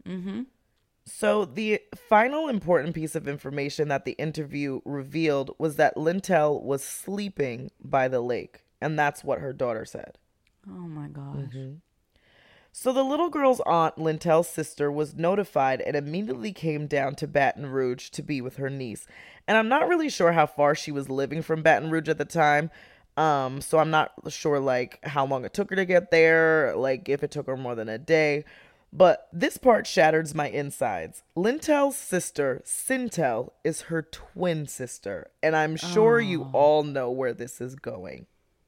[SPEAKER 1] So the final important piece of information that the interview revealed was that Lintel was sleeping by the lake. And that's what her daughter said.
[SPEAKER 2] Oh, my gosh.
[SPEAKER 1] So the little girl's aunt, Lintel's sister, was notified and immediately came down to Baton Rouge to be with her niece. And I'm not really sure how far she was living from Baton Rouge at the time. So I'm not sure, like, how long it took her to get there, like, if it took her more than a day. But this part shatters my insides. Lintel's sister, Sintel, is her twin sister. And I'm sure you all know where this is going.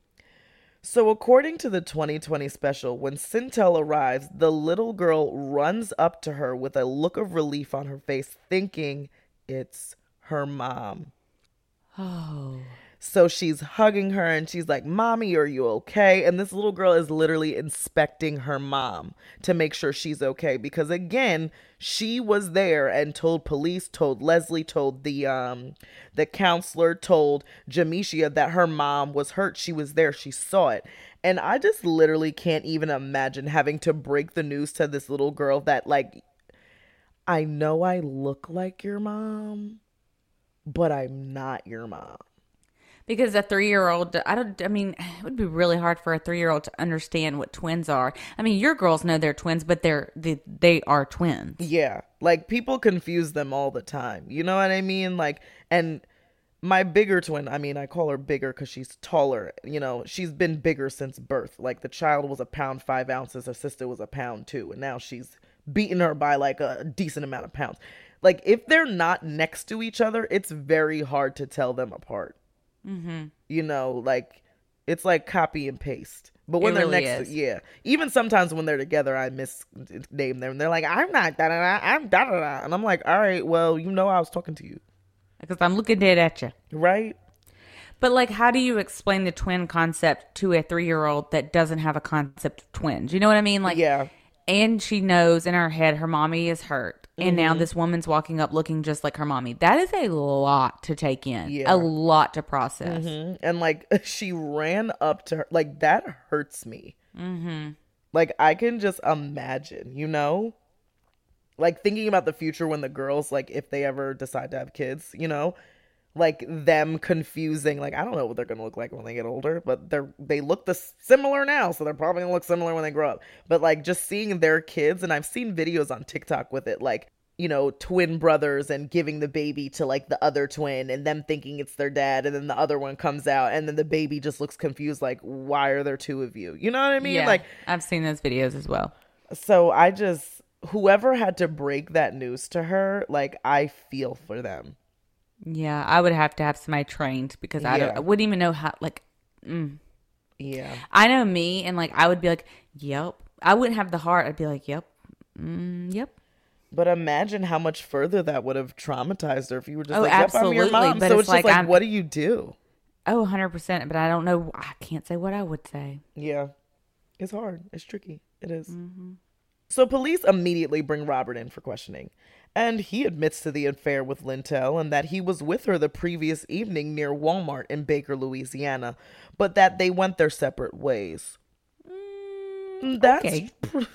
[SPEAKER 1] So according to the 2020 special, when Sintel arrives, the little girl runs up to her with a look of relief on her face, thinking it's her mom.
[SPEAKER 2] Oh.
[SPEAKER 1] So she's hugging her and she's like, "Mommy, are you okay?" And this little girl is literally inspecting her mom to make sure she's okay. Because again, she was there and told police, told Leslie, told the counselor, told Jamesia that her mom was hurt. She was there. She saw it. And I just literally can't even imagine having to break the news to this little girl that, like, I know I look like your mom, but I'm not your mom.
[SPEAKER 2] Because a 3-year-old, I mean, it would be really hard for a 3-year-old to understand what twins are. I mean, your girls know they're twins, but they are twins.
[SPEAKER 1] Yeah. Like, people confuse them all the time. You know what I mean? Like, and my bigger twin, I mean, I call her bigger because she's taller. You know, she's been bigger since birth. Like, the child was 1 pound 5 ounces. Her sister was 1 pound 2. And now she's beaten her by, like, a decent amount of pounds. Like, if they're not next to each other, it's very hard to tell them apart. You know, like, it's like copy and paste. But when they're
[SPEAKER 2] really
[SPEAKER 1] next
[SPEAKER 2] is.
[SPEAKER 1] yeah. Even sometimes when they're together, I misname them. They're like, "I'm not da-da-da, I'm da-da-da." And I'm like, all right, well, you know I was talking to you.
[SPEAKER 2] Because I'm looking dead at you.
[SPEAKER 1] Right?
[SPEAKER 2] But, like, how do you explain the twin concept to a 3-year-old that doesn't have a concept of twins? You know what I mean? Like,
[SPEAKER 1] Yeah.
[SPEAKER 2] and she knows in her head her mommy is hurt. And now this woman's walking up looking just like her mommy. That is a lot to take in.
[SPEAKER 1] Yeah.
[SPEAKER 2] A lot to process.
[SPEAKER 1] And, like, she ran up to her. Like, that hurts me. Like, I can just imagine, you know? Like, thinking about the future when the girls, like, if they ever decide to have kids, you know? Like, them confusing. Like, I don't know what they're going to look like when they get older. But they look similar now. So they're probably going to look similar when they grow up. But, like, just seeing their kids. And I've seen videos on TikTok with it. Like, you know, twin brothers and giving the baby to, like, the other twin. And them thinking it's their dad. And then the other one comes out. And then the baby just looks confused. Like, why are there two of you? You know what I mean?
[SPEAKER 2] Yeah,
[SPEAKER 1] Like,
[SPEAKER 2] I've seen those videos as well.
[SPEAKER 1] so I just, whoever had to break that news to her, like, I feel for them.
[SPEAKER 2] Yeah, I would have to have somebody trained because I wouldn't even know how, like,
[SPEAKER 1] Yeah.
[SPEAKER 2] I know me, and, like, I would be like, yep. I wouldn't have the heart. I'd be like, yep. Yep.
[SPEAKER 1] But imagine how much further that would have traumatized her if you were just
[SPEAKER 2] Oh,
[SPEAKER 1] like, yep, I'm your
[SPEAKER 2] absolutely,
[SPEAKER 1] mom.
[SPEAKER 2] but
[SPEAKER 1] So
[SPEAKER 2] it's
[SPEAKER 1] it's just
[SPEAKER 2] like,
[SPEAKER 1] like, what do you do?
[SPEAKER 2] Oh, 100%. But I don't know. I can't say what I would say.
[SPEAKER 1] Yeah. It's hard. It's tricky. It is. So police immediately bring Robert in for questioning. And he admits to the affair with Lintel and that he was with her the previous evening near Walmart in Baker, Louisiana, but that they went their separate ways. That's
[SPEAKER 2] okay.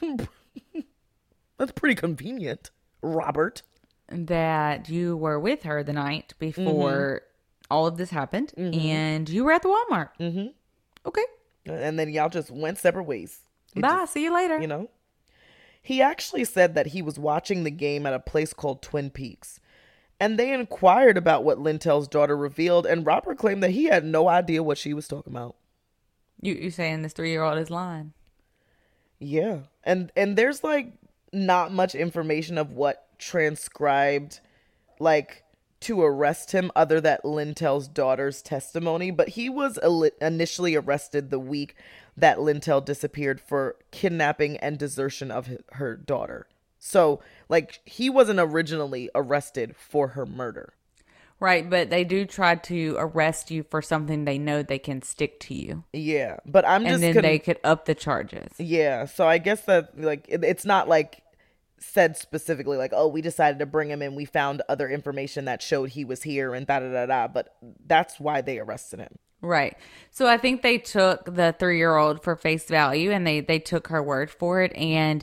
[SPEAKER 1] That's pretty convenient, Robert.
[SPEAKER 2] That you were with her the night before all of this happened, and you were at the Walmart. Okay.
[SPEAKER 1] And then y'all just went separate ways.
[SPEAKER 2] Bye. See you later.
[SPEAKER 1] You know? He actually said that he was watching the game at a place called Twin Peaks. And they inquired about what Lintel's daughter revealed, and Robert claimed that he had no idea what she was talking about.
[SPEAKER 2] You saying this 3-year-old is lying?
[SPEAKER 1] Yeah. And there's like not much information of what transcribed like to arrest him other than Lintel's daughter's testimony, but he was initially arrested the week that Lintel disappeared for kidnapping and desertion of her daughter. So, like, he wasn't originally arrested for her murder.
[SPEAKER 2] Right, but they do try to arrest you for something they know they can stick to you.
[SPEAKER 1] Yeah, but I'm just...
[SPEAKER 2] And then they could up the charges.
[SPEAKER 1] Yeah, so I guess that, like, it's not, like, said specifically, like, oh, we decided to bring him in, we found other information that showed he was here and da-da-da-da, but that's why they arrested him.
[SPEAKER 2] Right. So I think they took the 3-year-old for face value, and they took her word for it, and...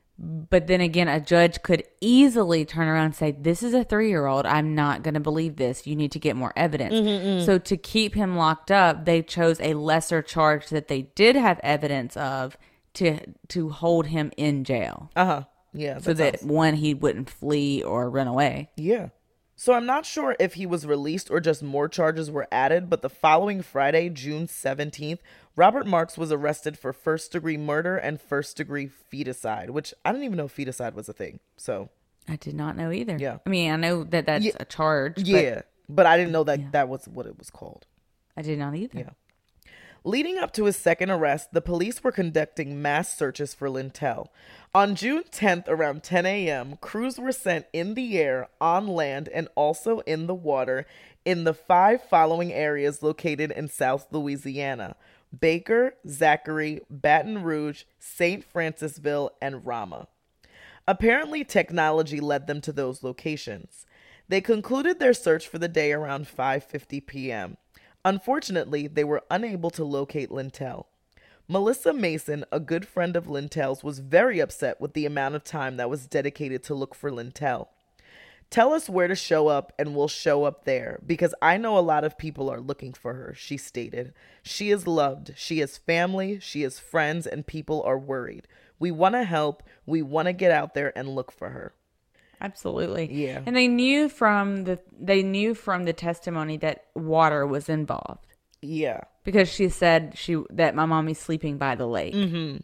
[SPEAKER 2] But then again, a judge could easily turn around and say, this is a 3-year-old. I'm not going to believe this. You need to get more evidence. So to keep him locked up, they chose a lesser charge that they did have evidence of to hold him in jail.
[SPEAKER 1] Yeah.
[SPEAKER 2] So that, one, he wouldn't flee or run away.
[SPEAKER 1] Yeah. So I'm not sure if he was released or just more charges were added, but the following Friday, June 17th, Robert Marks was arrested for first-degree murder and first-degree feticide, which I didn't even know feticide was a thing. So
[SPEAKER 2] I did not know either.
[SPEAKER 1] Yeah.
[SPEAKER 2] I mean, I know that that's a charge.
[SPEAKER 1] Yeah, but I didn't know that that was what it was called.
[SPEAKER 2] I did not either.
[SPEAKER 1] Yeah. Leading up to his second arrest, the police were conducting mass searches for Lintel. On June 10th, around 10 a.m., crews were sent in the air, on land, and also in the water in the 5 following areas located in South Louisiana: Baker, Zachary, Baton Rouge, St. Francisville, and Ramah. Apparently, technology led them to those locations. They concluded their search for the day around 5:50 p.m. Unfortunately, they were unable to locate Lintel. Melissa Mason, a good friend of Lintel's, was very upset with the amount of time that was dedicated to look for Lintel. Tell us where to show up and we'll show up there, because I know a lot of people are looking for her, she stated. She is loved, she has family, she has friends, and people are worried. We want to help, we want to get out there and look for her.
[SPEAKER 2] Absolutely.
[SPEAKER 1] Yeah.
[SPEAKER 2] And they knew from the testimony that water was involved.
[SPEAKER 1] Yeah.
[SPEAKER 2] Because she said that my mommy's sleeping by the lake. Mm-hmm.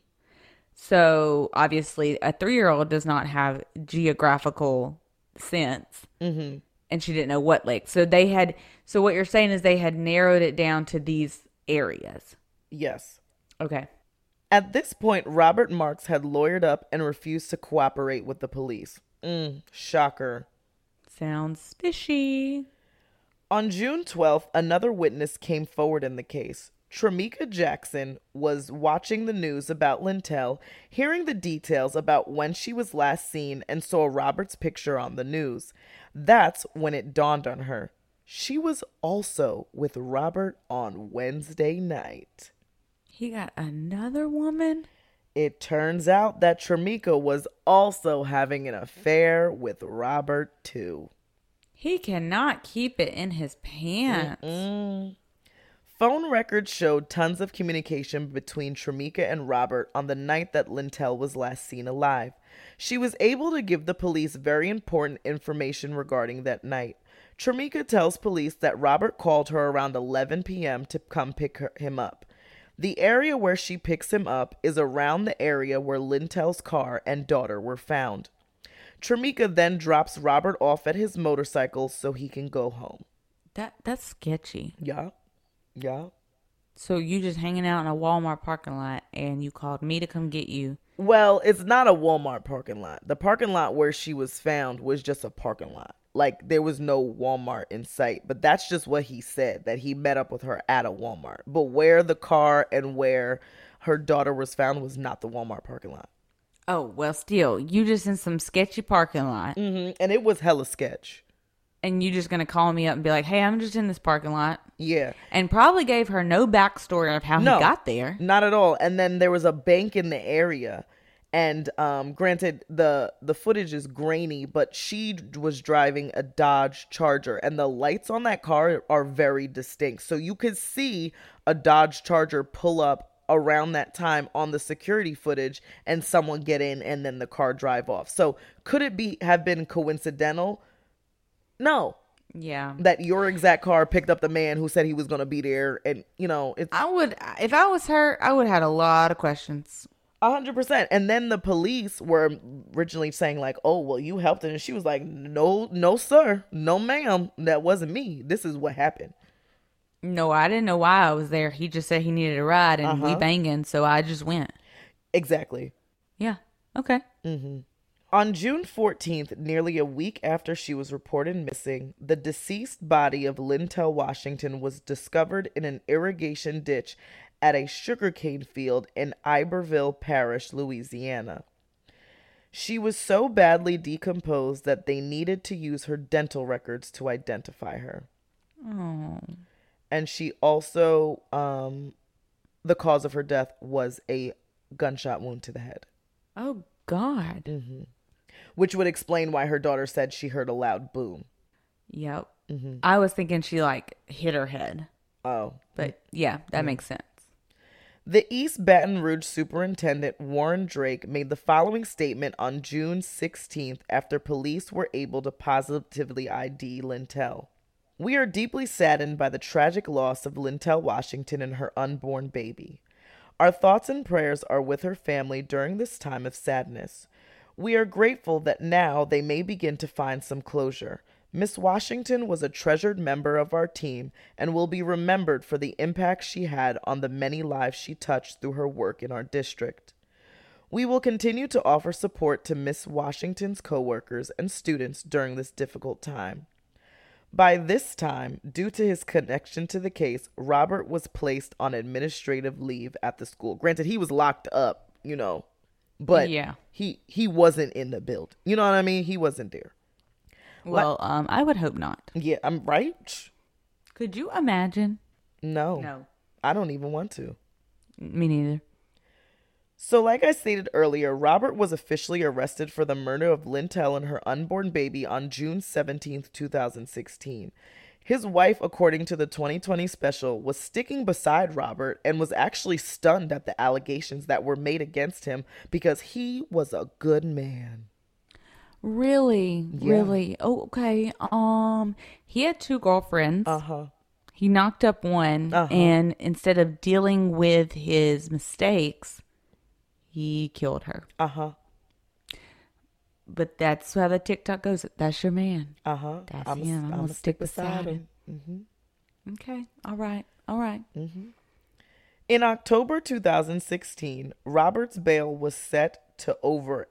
[SPEAKER 2] So obviously a 3-year-old does not have geographical sense. Mm-hmm. And she didn't know what lake. So what you're saying is they had narrowed it down to these areas.
[SPEAKER 1] Yes.
[SPEAKER 2] Okay.
[SPEAKER 1] At this point, Robert Marks had lawyered up and refused to cooperate with the police. Shocker.
[SPEAKER 2] Sounds fishy.
[SPEAKER 1] On June 12th, another witness came forward in the case. Tremeka Jackson was watching the news about Lintel, hearing the details about when she was last seen, and saw Robert's picture on the news. That's when it dawned on her. She was also with Robert on Wednesday night.
[SPEAKER 2] He got another woman?
[SPEAKER 1] It turns out that Tremeka was also having an affair with Robert, too.
[SPEAKER 2] He cannot keep it in his pants.
[SPEAKER 1] Phone records showed tons of communication between Tremeka and Robert on the night that Lintel was last seen alive. She was able to give the police very important information regarding that night. Tremeka tells police that Robert called her around 11 p.m. to come pick him up. The area where she picks him up is around the area where Lintel's car and daughter were found. Tremeka then drops Robert off at his motorcycle so he can go home.
[SPEAKER 2] That's sketchy.
[SPEAKER 1] Yeah.
[SPEAKER 2] So you just hanging out in a Walmart parking lot and you called me to come get you.
[SPEAKER 1] Well, it's not a Walmart parking lot. The parking lot where she was found was just a parking lot. Like, there was no Walmart in sight. But that's just what he said, that he met up with her at a Walmart. But where the car and where her daughter was found was not the Walmart parking lot.
[SPEAKER 2] Oh, well, still, you just in some sketchy parking lot.
[SPEAKER 1] Mm-hmm. And it was hella sketch.
[SPEAKER 2] And you just going to call me up and be like, hey, I'm just in this parking lot.
[SPEAKER 1] Yeah.
[SPEAKER 2] And probably gave her no backstory of how he got there.
[SPEAKER 1] Not at all. And then there was a bank in the area. And granted, the footage is grainy, but she was driving a Dodge Charger. And the lights on that car are very distinct. So you could see a Dodge Charger pull up around that time on the security footage and someone get in and then the car drive off. So could it have been coincidental? No.
[SPEAKER 2] Yeah.
[SPEAKER 1] That your exact car picked up the man who said he was going to be there. And, you know,
[SPEAKER 2] if I was her, I would have had a lot of questions.
[SPEAKER 1] 100%. And then the police were originally saying like, oh, well, you helped her. And she was like, no, no, sir. No, ma'am. That wasn't me. This is what happened.
[SPEAKER 2] No, I didn't know why I was there. He just said he needed a ride and we banging. So I just went.
[SPEAKER 1] Exactly.
[SPEAKER 2] Yeah. Okay.
[SPEAKER 1] On June 14th, nearly a week after she was reported missing, the deceased body of Lintel Washington was discovered in an irrigation ditch at a sugarcane field in Iberville Parish, Louisiana. She was so badly decomposed that they needed to use her dental records to identify her.
[SPEAKER 2] Oh.
[SPEAKER 1] And she also, the cause of her death was a gunshot wound to the head.
[SPEAKER 2] Oh, God.
[SPEAKER 1] Which would explain why her daughter said she heard a loud boom.
[SPEAKER 2] Yep. I was thinking she like hit her head.
[SPEAKER 1] Oh.
[SPEAKER 2] But yeah, that makes sense.
[SPEAKER 1] The East Baton Rouge Superintendent Warren Drake made the following statement on June 16th after police were able to positively ID Lintel. We are deeply saddened by the tragic loss of Lintel Washington and her unborn baby. Our thoughts and prayers are with her family during this time of sadness. We are grateful that now they may begin to find some closure. Miss Washington was a treasured member of our team and will be remembered for the impact she had on the many lives she touched through her work in our district. We will continue to offer support to Miss Washington's coworkers and students during this difficult time. By this time, due to his connection to the case, Robert was placed on administrative leave at the school. Granted, he was locked up, but
[SPEAKER 2] yeah,
[SPEAKER 1] he wasn't in the building. You know what I mean? He wasn't there.
[SPEAKER 2] Well, I would hope not.
[SPEAKER 1] Yeah, I'm right.
[SPEAKER 2] Could you imagine?
[SPEAKER 1] No. I don't even want to.
[SPEAKER 2] Me neither.
[SPEAKER 1] So like I stated earlier, Robert was officially arrested for the murder of Lintel and her unborn baby on June 17th, 2016. His wife, according to the 2020 special, was sticking beside Robert and was actually stunned at the allegations that were made against him because he was a good man.
[SPEAKER 2] Really?
[SPEAKER 1] Yeah.
[SPEAKER 2] Really? Oh, okay. He had 2 girlfriends. He knocked up one, and instead of dealing with his mistakes, he killed her. But that's how the TikTok goes. That's your man. That's him. I'm gonna stick beside him. Okay. All right.
[SPEAKER 1] In October 2016, Robert's bail was set to over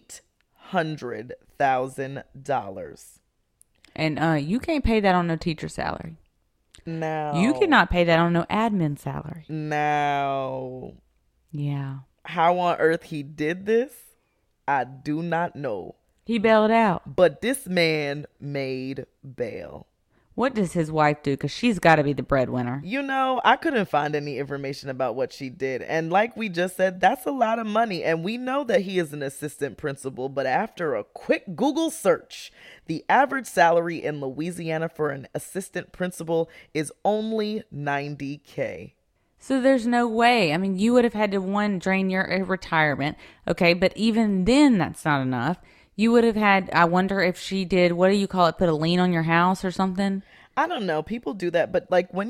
[SPEAKER 1] $800,000.
[SPEAKER 2] And you can't pay that on no teacher salary.
[SPEAKER 1] Now
[SPEAKER 2] You cannot pay that on no admin salary.
[SPEAKER 1] Now,
[SPEAKER 2] Yeah.
[SPEAKER 1] how on earth he did this, I do not know.
[SPEAKER 2] He bailed out.
[SPEAKER 1] But this man made bail.
[SPEAKER 2] What does his wife do? Because she's got to be the breadwinner.
[SPEAKER 1] I couldn't find any information about what she did. And like we just said, that's a lot of money. And we know that he is an assistant principal. But after a quick Google search, the average salary in Louisiana for an assistant principal is only $90K.
[SPEAKER 2] So there's no way. I mean, you would have had to, drain your retirement. Okay, but even then, that's not enough. You would have had, I wonder if she did, what do you call it, put a lien on your house or something?
[SPEAKER 1] I don't know. People do that. But like do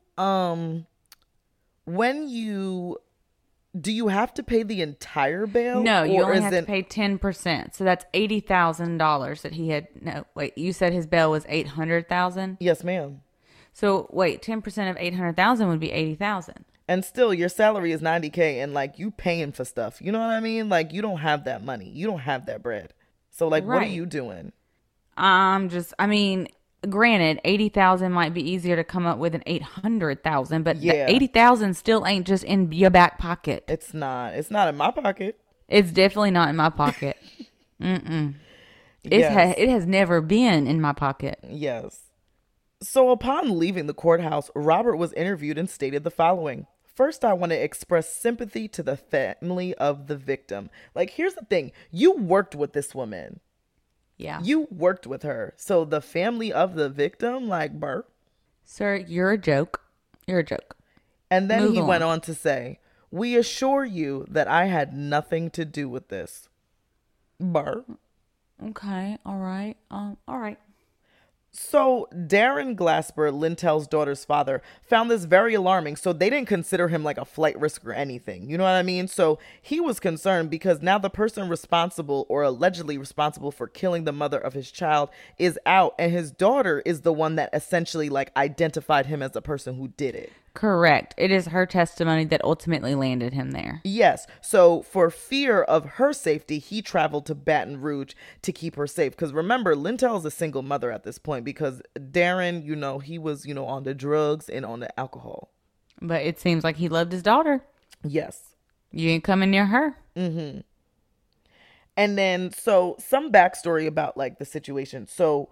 [SPEAKER 1] you have to pay the entire bail?
[SPEAKER 2] No, you only have to pay 10%. So that's $80,000 that he had. No, wait, you said his bail was $800,000?
[SPEAKER 1] Yes, ma'am.
[SPEAKER 2] So wait, 10% of $800,000 would be $80,000.
[SPEAKER 1] And still, your salary is $90K, and like you paying for stuff. You know what I mean? Like you don't have that money. You don't have that bread. So like, What are you doing?
[SPEAKER 2] Granted, 80,000 might be easier to come up with than 800,000, but
[SPEAKER 1] Yeah.
[SPEAKER 2] 80,000 still ain't just in your back pocket.
[SPEAKER 1] It's not. It's not in my pocket.
[SPEAKER 2] It's definitely not in my pocket. Mm-mm.
[SPEAKER 1] Yes.
[SPEAKER 2] It has never been in my pocket.
[SPEAKER 1] Yes. So upon leaving the courthouse, Robert was interviewed and stated the following. First, I want to express sympathy to the family of the victim. Like, here's the thing. You worked with this woman.
[SPEAKER 2] Yeah.
[SPEAKER 1] You worked with her. So the family of the victim, like, burr.
[SPEAKER 2] Sir, you're a joke. You're a joke.
[SPEAKER 1] And then he
[SPEAKER 2] Move
[SPEAKER 1] went
[SPEAKER 2] on.
[SPEAKER 1] on to say, we assure you that I had nothing to do with this. Burr.
[SPEAKER 2] Okay. All right. All right.
[SPEAKER 1] So Darren Glasper, Lintel's daughter's father, found this very alarming. So they didn't consider him like a flight risk or anything. You know what I mean? So he was concerned because now the person responsible or allegedly responsible for killing the mother of his child is out, and his daughter is the one that essentially like identified him as the person who did it.
[SPEAKER 2] Correct. It is her testimony that ultimately landed him there.
[SPEAKER 1] Yes. So for fear of her safety, he traveled to Baton Rouge to keep her safe. Because remember, Lintel is a single mother at this point because Darren, he was, on the drugs and on the alcohol.
[SPEAKER 2] But it seems like he loved his daughter.
[SPEAKER 1] Yes.
[SPEAKER 2] You ain't coming near her.
[SPEAKER 1] Mm-hmm. And then, so some backstory about like the situation. So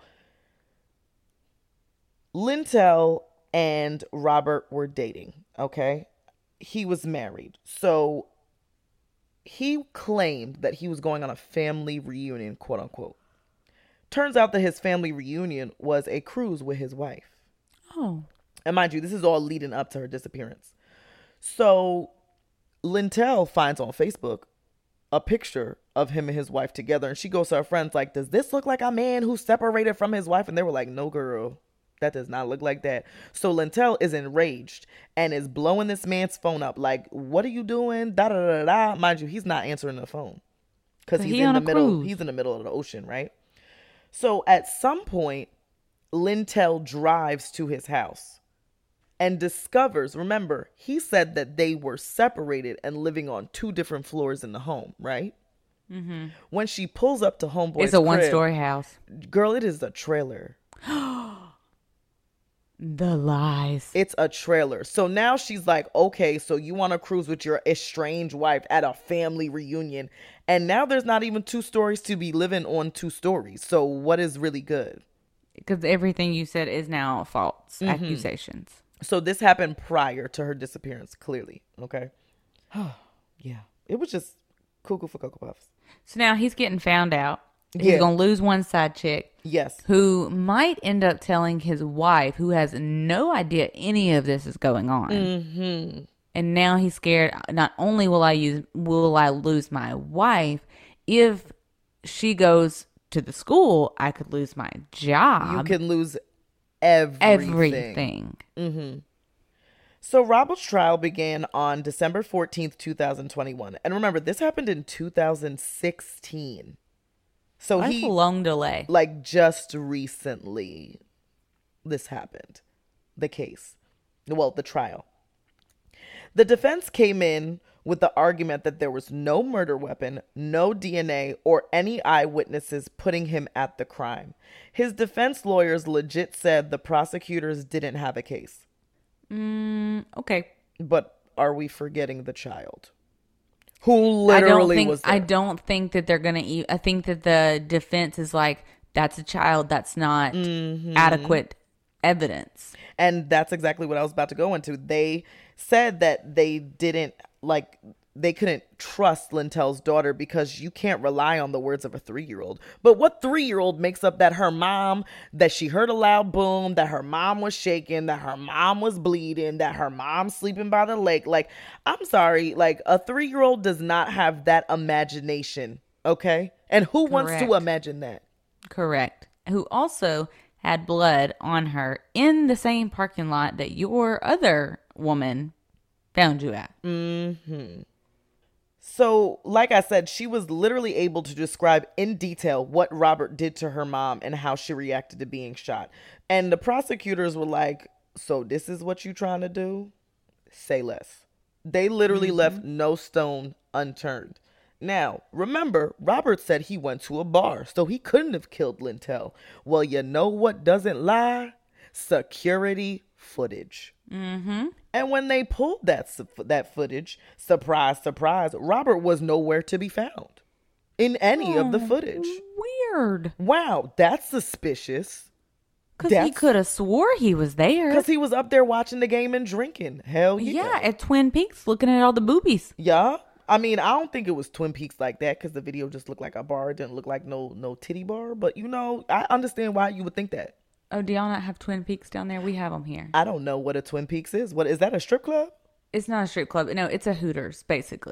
[SPEAKER 1] Lintel and Robert were dating, okay? He was married. So he claimed that he was going on a family reunion, quote unquote. Turns out that his family reunion was a cruise with his wife.
[SPEAKER 2] Oh.
[SPEAKER 1] And mind you, this is all leading up to her disappearance. So Lintel finds on Facebook a picture of him and his wife together. And she goes to her friends like, does this look like a man who's separated from his wife? And they were like, no, girl. That does not look like that. So Lintel is enraged and is blowing this man's phone up. Like, what are you doing? Da da da da. Mind you, he's not answering the phone because he's in the middle.
[SPEAKER 2] Cruise.
[SPEAKER 1] He's in the middle of the ocean, right? So at some point, Lintel drives to his house and discovers. Remember, he said that they were separated and living on 2 different floors in the home, right?
[SPEAKER 2] Mm-hmm.
[SPEAKER 1] When she pulls up to Homeboy's
[SPEAKER 2] it's a
[SPEAKER 1] crib,
[SPEAKER 2] 1-story house.
[SPEAKER 1] Girl, it is a trailer.
[SPEAKER 2] The lies.
[SPEAKER 1] It's a trailer. So now she's like, okay, so you want to cruise with your estranged wife at a family reunion. And now there's not even 2 stories to be living on 2 stories. So what is really good?
[SPEAKER 2] Because everything you said is now false accusations.
[SPEAKER 1] So this happened prior to her disappearance, clearly. Okay. Yeah. It was just cuckoo for Cocoa Puffs.
[SPEAKER 2] So now he's getting found out. He's going to lose one side chick.
[SPEAKER 1] Yes.
[SPEAKER 2] Who might end up telling his wife, who has no idea any of this is going on.
[SPEAKER 1] Mm-hmm.
[SPEAKER 2] And now he's scared. Not only will I lose my wife, if she goes to the school, I could lose my job.
[SPEAKER 1] You can lose everything.
[SPEAKER 2] Mm-hmm.
[SPEAKER 1] So Robert's trial began on December 14th, 2021. And remember, this happened in 2016. So
[SPEAKER 2] that's a long delay.
[SPEAKER 1] Like just recently, this happened. The case. Well, the trial. The defense came in with the argument that there was no murder weapon, no DNA, or any eyewitnesses putting him at the crime. His defense lawyers legit said the prosecutors didn't have a case.
[SPEAKER 2] Okay.
[SPEAKER 1] But are we forgetting the child? Who literally was there?
[SPEAKER 2] I don't think that they're going to... I think that the defense is like, that's a child. That's not adequate evidence.
[SPEAKER 1] And that's exactly what I was about to go into. They said that they couldn't trust Lintel's daughter because you can't rely on the words of a 3-year-old. But what 3-year-old makes up that her mom, that she heard a loud boom, that her mom was shaking, that her mom was bleeding, that her mom's sleeping by the lake? Like, I'm sorry, like a 3-year-old does not have that imagination, okay? And who wants to imagine that?
[SPEAKER 2] Correct. Who also had blood on her in the same parking lot that your other woman found you at.
[SPEAKER 1] Mm-hmm. So, like I said, she was literally able to describe in detail what Robert did to her mom and how she reacted to being shot. And the prosecutors were like, so this is what you trying to do? Say less. They literally left no stone unturned. Now, remember, Robert said he went to a bar, so he couldn't have killed Lintel. Well, you know what doesn't lie? Security footage.
[SPEAKER 2] Mm-hmm.
[SPEAKER 1] And when they pulled that footage, surprise, surprise, Robert was nowhere to be found in any of the footage.
[SPEAKER 2] Weird.
[SPEAKER 1] Wow, that's suspicious.
[SPEAKER 2] Because he could have swore he was there.
[SPEAKER 1] Because he was up there watching the game and drinking. Hell yeah.
[SPEAKER 2] Yeah, at Twin Peaks, looking at all the boobies.
[SPEAKER 1] Yeah. I mean, I don't think it was Twin Peaks like that because the video just looked like a bar. It didn't look like no titty bar. But, I understand why you would think that.
[SPEAKER 2] Oh, do y'all not have Twin Peaks down there? We have them here.
[SPEAKER 1] I don't know what a Twin Peaks is. What is that, a strip club?
[SPEAKER 2] It's not a strip club. No, it's a Hooters, basically.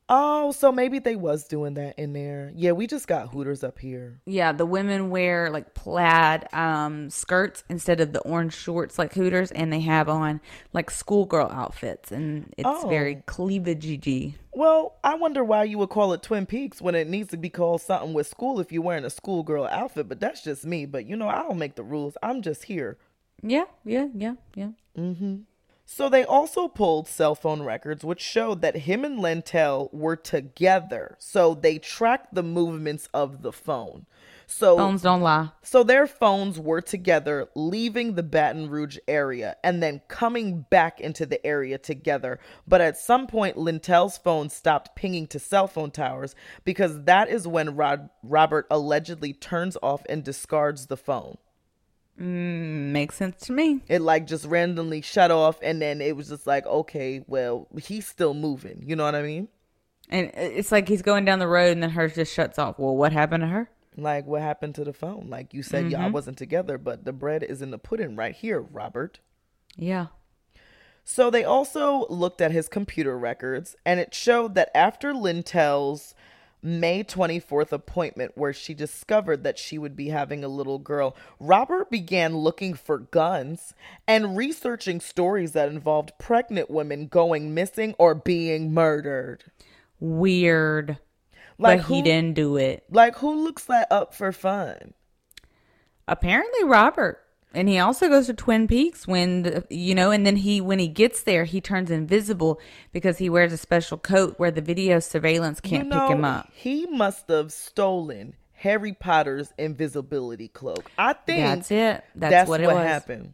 [SPEAKER 1] Oh, so maybe they was doing that in there. Yeah, we just got Hooters up here.
[SPEAKER 2] Yeah, the women wear like plaid skirts instead of the orange shorts like Hooters, and they have on like schoolgirl outfits, and it's very
[SPEAKER 1] Oh.
[SPEAKER 2] cleavagey.
[SPEAKER 1] Well, I wonder why you would call it Twin Peaks when it needs to be called something with school if you're wearing a schoolgirl outfit, but that's just me. But I don't make the rules. I'm just here.
[SPEAKER 2] Yeah, yeah, yeah, yeah.
[SPEAKER 1] So they also pulled cell phone records which showed that him and Lentel were together. So they tracked the movements of the phone. So
[SPEAKER 2] Phones don't lie.
[SPEAKER 1] so their phones were together, leaving the Baton Rouge area and then coming back into the area together. But at some point, Lentel's phone stopped pinging to cell phone towers because that is when Robert allegedly turns off and discards the phone.
[SPEAKER 2] Makes sense to me.
[SPEAKER 1] It like just randomly shut off, and then it was just like, okay, well, he's still moving. You know what I mean?
[SPEAKER 2] And it's like he's going down the road and then hers just shuts off. Well, what happened to her?
[SPEAKER 1] Like, what happened to the phone? Like you said, y'all wasn't together, but the bread is in the pudding right here, Robert.
[SPEAKER 2] Yeah.
[SPEAKER 1] So they also looked at his computer records, and it showed that after Lentel's May 24th appointment, where she discovered that she would be having a little girl, Robert began looking for guns and researching stories that involved pregnant women going missing or being murdered.
[SPEAKER 2] Weird.
[SPEAKER 1] Like
[SPEAKER 2] but he didn't do it.
[SPEAKER 1] Like, who looks that up for fun?
[SPEAKER 2] Apparently Robert. And he also goes to Twin Peaks when, and then when he gets there, he turns invisible because he wears a special coat where the video surveillance can't pick him up.
[SPEAKER 1] He must have stolen Harry Potter's invisibility cloak. I think
[SPEAKER 2] that's it. That's what it was.
[SPEAKER 1] happened.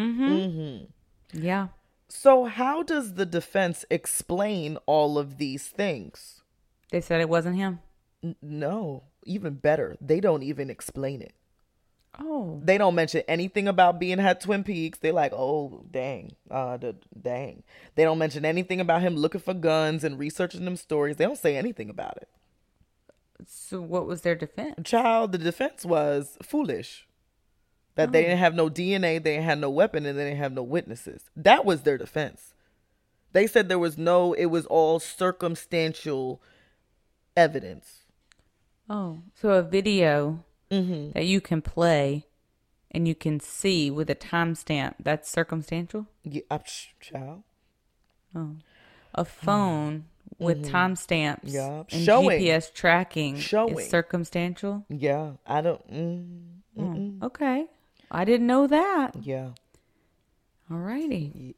[SPEAKER 2] Yeah.
[SPEAKER 1] So how does the defense explain all of these things?
[SPEAKER 2] They said it wasn't him.
[SPEAKER 1] No, even better. They don't even explain it.
[SPEAKER 2] Oh.
[SPEAKER 1] They don't mention anything about being at Twin Peaks. They're like, oh, dang. Dang. They don't mention anything about him looking for guns and researching them stories. They don't say anything about it.
[SPEAKER 2] So what was their defense?
[SPEAKER 1] Child, the defense was foolish. That they didn't have no DNA, they didn't have no weapon, and they didn't have no witnesses. That was their defense. They said it was all circumstantial evidence.
[SPEAKER 2] Oh, so a video that you can play and you can see with a timestamp, that's circumstantial?
[SPEAKER 1] Yeah, child.
[SPEAKER 2] Oh. A phone with timestamps
[SPEAKER 1] Yeah.
[SPEAKER 2] and
[SPEAKER 1] Showing.
[SPEAKER 2] GPS tracking
[SPEAKER 1] Showing.
[SPEAKER 2] is circumstantial?
[SPEAKER 1] Yeah, I don't.
[SPEAKER 2] Okay. I didn't know that.
[SPEAKER 1] Yeah.
[SPEAKER 2] Alrighty.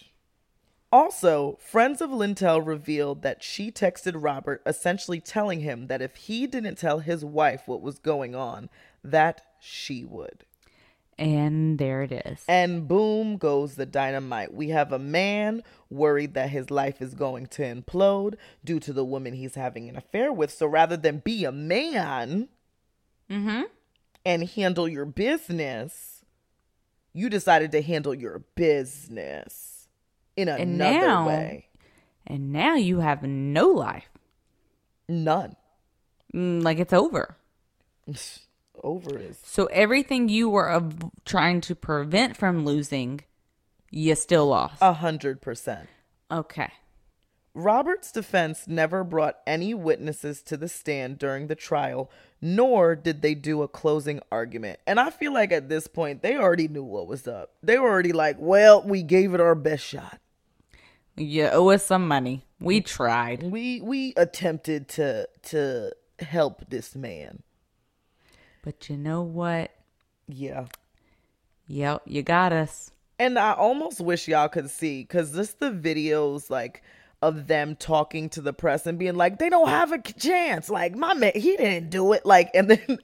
[SPEAKER 1] Also, friends of Lentel revealed that she texted Robert essentially telling him that if he didn't tell his wife what was going on, that she would.
[SPEAKER 2] And there it is.
[SPEAKER 1] And boom goes the dynamite. We have a man worried that his life is going to implode due to the woman he's having an affair with. So rather than be a man and handle your business, you decided to handle your business in another way.
[SPEAKER 2] And now you have no life.
[SPEAKER 1] None.
[SPEAKER 2] Like it's over.
[SPEAKER 1] Over is.
[SPEAKER 2] So everything you were trying to prevent from losing, you still lost.
[SPEAKER 1] 100%.
[SPEAKER 2] Okay.
[SPEAKER 1] Robert's defense never brought any witnesses to the stand during the trial, nor did they do a closing argument. And I feel like at this point, they already knew what was up. They were already like, well, we gave it our best shot.
[SPEAKER 2] You owe us some money. We tried.
[SPEAKER 1] We attempted to help this man.
[SPEAKER 2] But you know what?
[SPEAKER 1] Yeah.
[SPEAKER 2] Yep, you got us.
[SPEAKER 1] And I almost wish y'all could see, because just the videos, like, of them talking to the press and being like, they don't have a chance. Like, my man, he didn't do it. Like, and then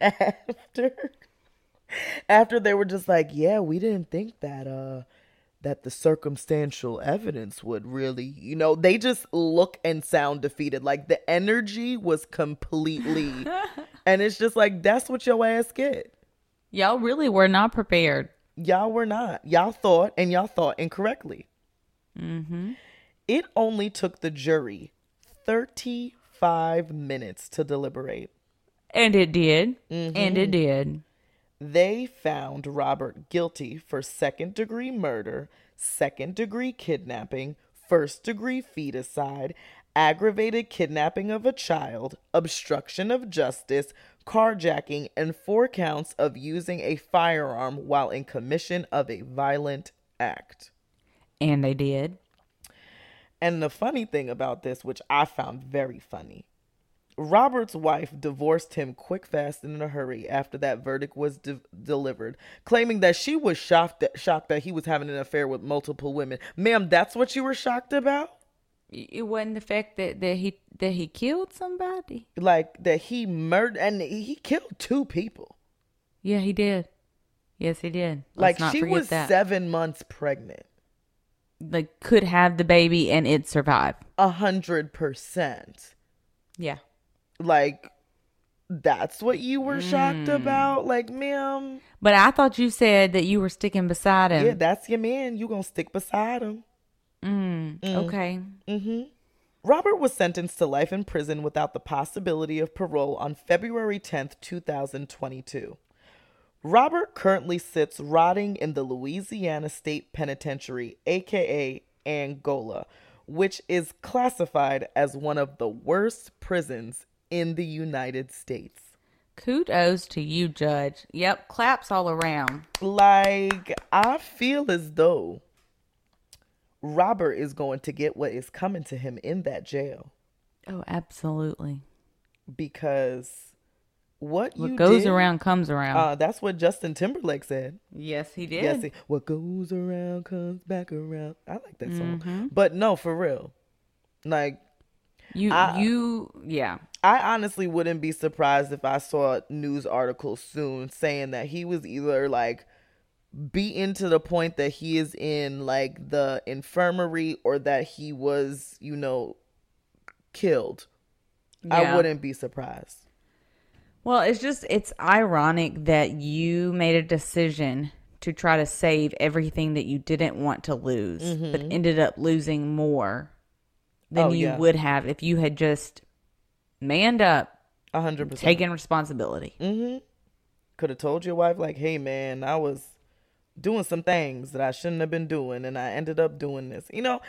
[SPEAKER 1] after they were just like, yeah, we didn't think that the circumstantial evidence would really, they just look and sound defeated. Like, the energy was completely, and it's just like, that's what your ass get.
[SPEAKER 2] Y'all really were not prepared.
[SPEAKER 1] Y'all were not. Y'all thought incorrectly. It only took the jury 35 minutes to deliberate.
[SPEAKER 2] And it did. And it did.
[SPEAKER 1] They found Robert guilty for second-degree murder, second-degree kidnapping, first-degree feticide, aggravated kidnapping of a child, obstruction of justice, carjacking, and 4 counts of using a firearm while in commission of a violent act.
[SPEAKER 2] And they did.
[SPEAKER 1] And the funny thing about this, which I found very funny, Robert's wife divorced him quick, fast, and in a hurry after that verdict was delivered, claiming that she was shocked that he was having an affair with multiple women. Ma'am, that's what you were shocked about?
[SPEAKER 2] It wasn't the fact that he killed somebody?
[SPEAKER 1] Like, that he murdered, and he killed 2 people.
[SPEAKER 2] Yeah, he did. Yes, he did.
[SPEAKER 1] Like, she was 7 months pregnant.
[SPEAKER 2] Like, could have the baby and it survived.
[SPEAKER 1] 100%.
[SPEAKER 2] Yeah.
[SPEAKER 1] Like, that's what you were shocked about? Like, ma'am.
[SPEAKER 2] But I thought you said that you were sticking beside him.
[SPEAKER 1] Yeah, that's your man. You gonna stick beside him.
[SPEAKER 2] Okay.
[SPEAKER 1] Robert was sentenced to life in prison without the possibility of parole on February 10th, 2022. Robert currently sits rotting in the Louisiana State Penitentiary, aka Angola, which is classified as one of the worst prisons in the United States.
[SPEAKER 2] Kudos to you, Judge. Yep, claps all around.
[SPEAKER 1] Like, I feel as though Robert is going to get what is coming to him in that jail.
[SPEAKER 2] Oh, absolutely.
[SPEAKER 1] Because what
[SPEAKER 2] goes around comes around.
[SPEAKER 1] That's what Justin Timberlake said.
[SPEAKER 2] Yes, he did.
[SPEAKER 1] Yes, what goes around comes back around. I like that song. But no, for real. Like,
[SPEAKER 2] yeah.
[SPEAKER 1] I honestly wouldn't be surprised if I saw news articles soon saying that he was either like beaten to the point that he is in like the infirmary or that he was, killed. Yeah. I wouldn't be surprised.
[SPEAKER 2] Well, it's ironic that you made a decision to try to save everything that you didn't want to lose, but ended up losing more than you would have if you had just manned up,
[SPEAKER 1] 100%,
[SPEAKER 2] taken responsibility.
[SPEAKER 1] Could have told your wife, like, hey, man, I was doing some things that I shouldn't have been doing, and I ended up doing this.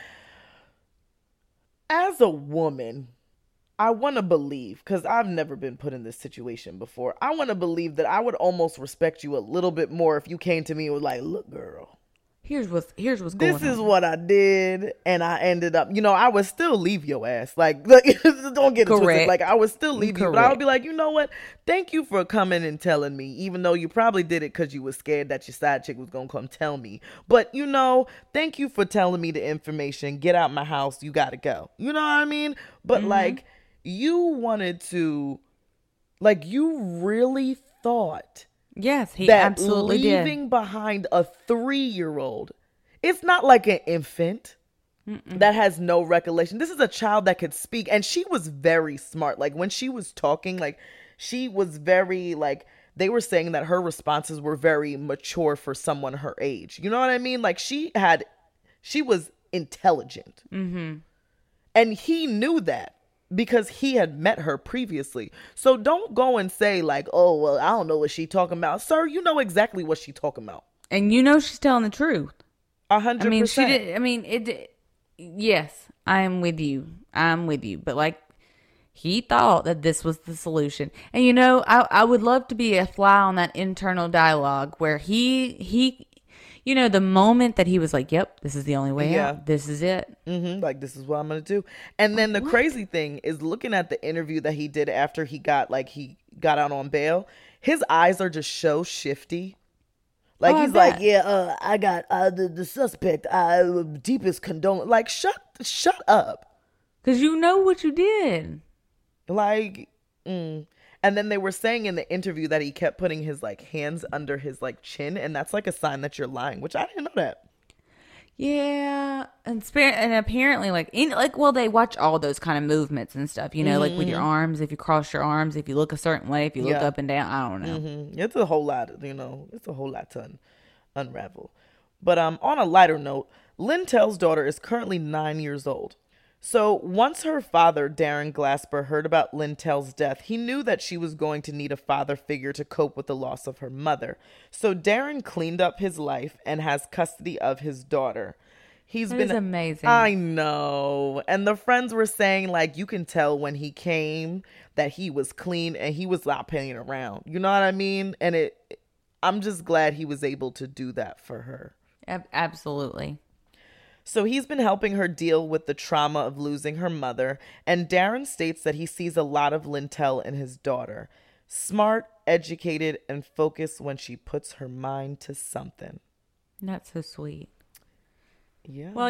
[SPEAKER 1] As a woman, I want to believe, because I've never been put in this situation before, I want to believe that I would almost respect you a little bit more if you came to me and was like, look, girl,
[SPEAKER 2] here's what's going on.
[SPEAKER 1] This is what I did, and I ended up, I would still leave your ass. Like don't get it twisted. Like, I would still leave you, but I would be like, you know what? Thank you for coming and telling me, even though you probably did it because you were scared that your side chick was going to come tell me. But, thank you for telling me the information. Get out my house. You got to go. You know what I mean? But, like, you wanted to, like, you really thought...
[SPEAKER 2] Yes, he absolutely did.
[SPEAKER 1] Leaving behind a 3-year-old, it's not like an infant that has no recollection. This is a child that could speak, and she was very smart. Like, when she was talking, like, she was very, like, they were saying that her responses were very mature for someone her age. You know what I mean? Like, she was intelligent. And he knew that, because he had met her previously. So don't go and say like, oh, well, I don't know what she talking about. Sir, you know exactly what she talking about.
[SPEAKER 2] And she's telling the truth.
[SPEAKER 1] 100%.
[SPEAKER 2] I mean, she did. Yes, I'm with you. But like, he thought that this was the solution. And I would love to be a fly on that internal dialogue where he the moment that he was like, yep, this is the only way out. This is it.
[SPEAKER 1] Like, this is what I'm going to do. And then the crazy thing is, looking at the interview that he did after he got out on bail, his eyes are just so shifty. Like, he's like, yeah, I got the suspect. Deepest condolence. Like, shut up.
[SPEAKER 2] Because you know what you did.
[SPEAKER 1] Like, And then they were saying in the interview that he kept putting his like hands under his like chin, and that's like a sign that you're lying, which I didn't know that.
[SPEAKER 2] Yeah, and apparently they watch all those kind of movements and stuff, like with your arms, if you cross your arms, if you look a certain way, if you look up and down, I don't know.
[SPEAKER 1] It's a whole lot, it's a whole lot to unravel. But on a lighter note, Lintel's daughter is currently 9 years old. So once her father, Darren Glasper, heard about Lintel's death, he knew that she was going to need a father figure to cope with the loss of her mother. So Darren cleaned up his life and has custody of his daughter. He's
[SPEAKER 2] Is amazing.
[SPEAKER 1] I know. And the friends were saying, like, you can tell when he came that he was clean and he was not playing around. You know what I mean? And I'm just glad he was able to do that for her.
[SPEAKER 2] Absolutely.
[SPEAKER 1] So he's been helping her deal with the trauma of losing her mother, and Darren states that he sees a lot of Lintel in his daughter. Smart, educated, and focused when she puts her mind to something.
[SPEAKER 2] That's so sweet.
[SPEAKER 1] Yeah.
[SPEAKER 2] Well,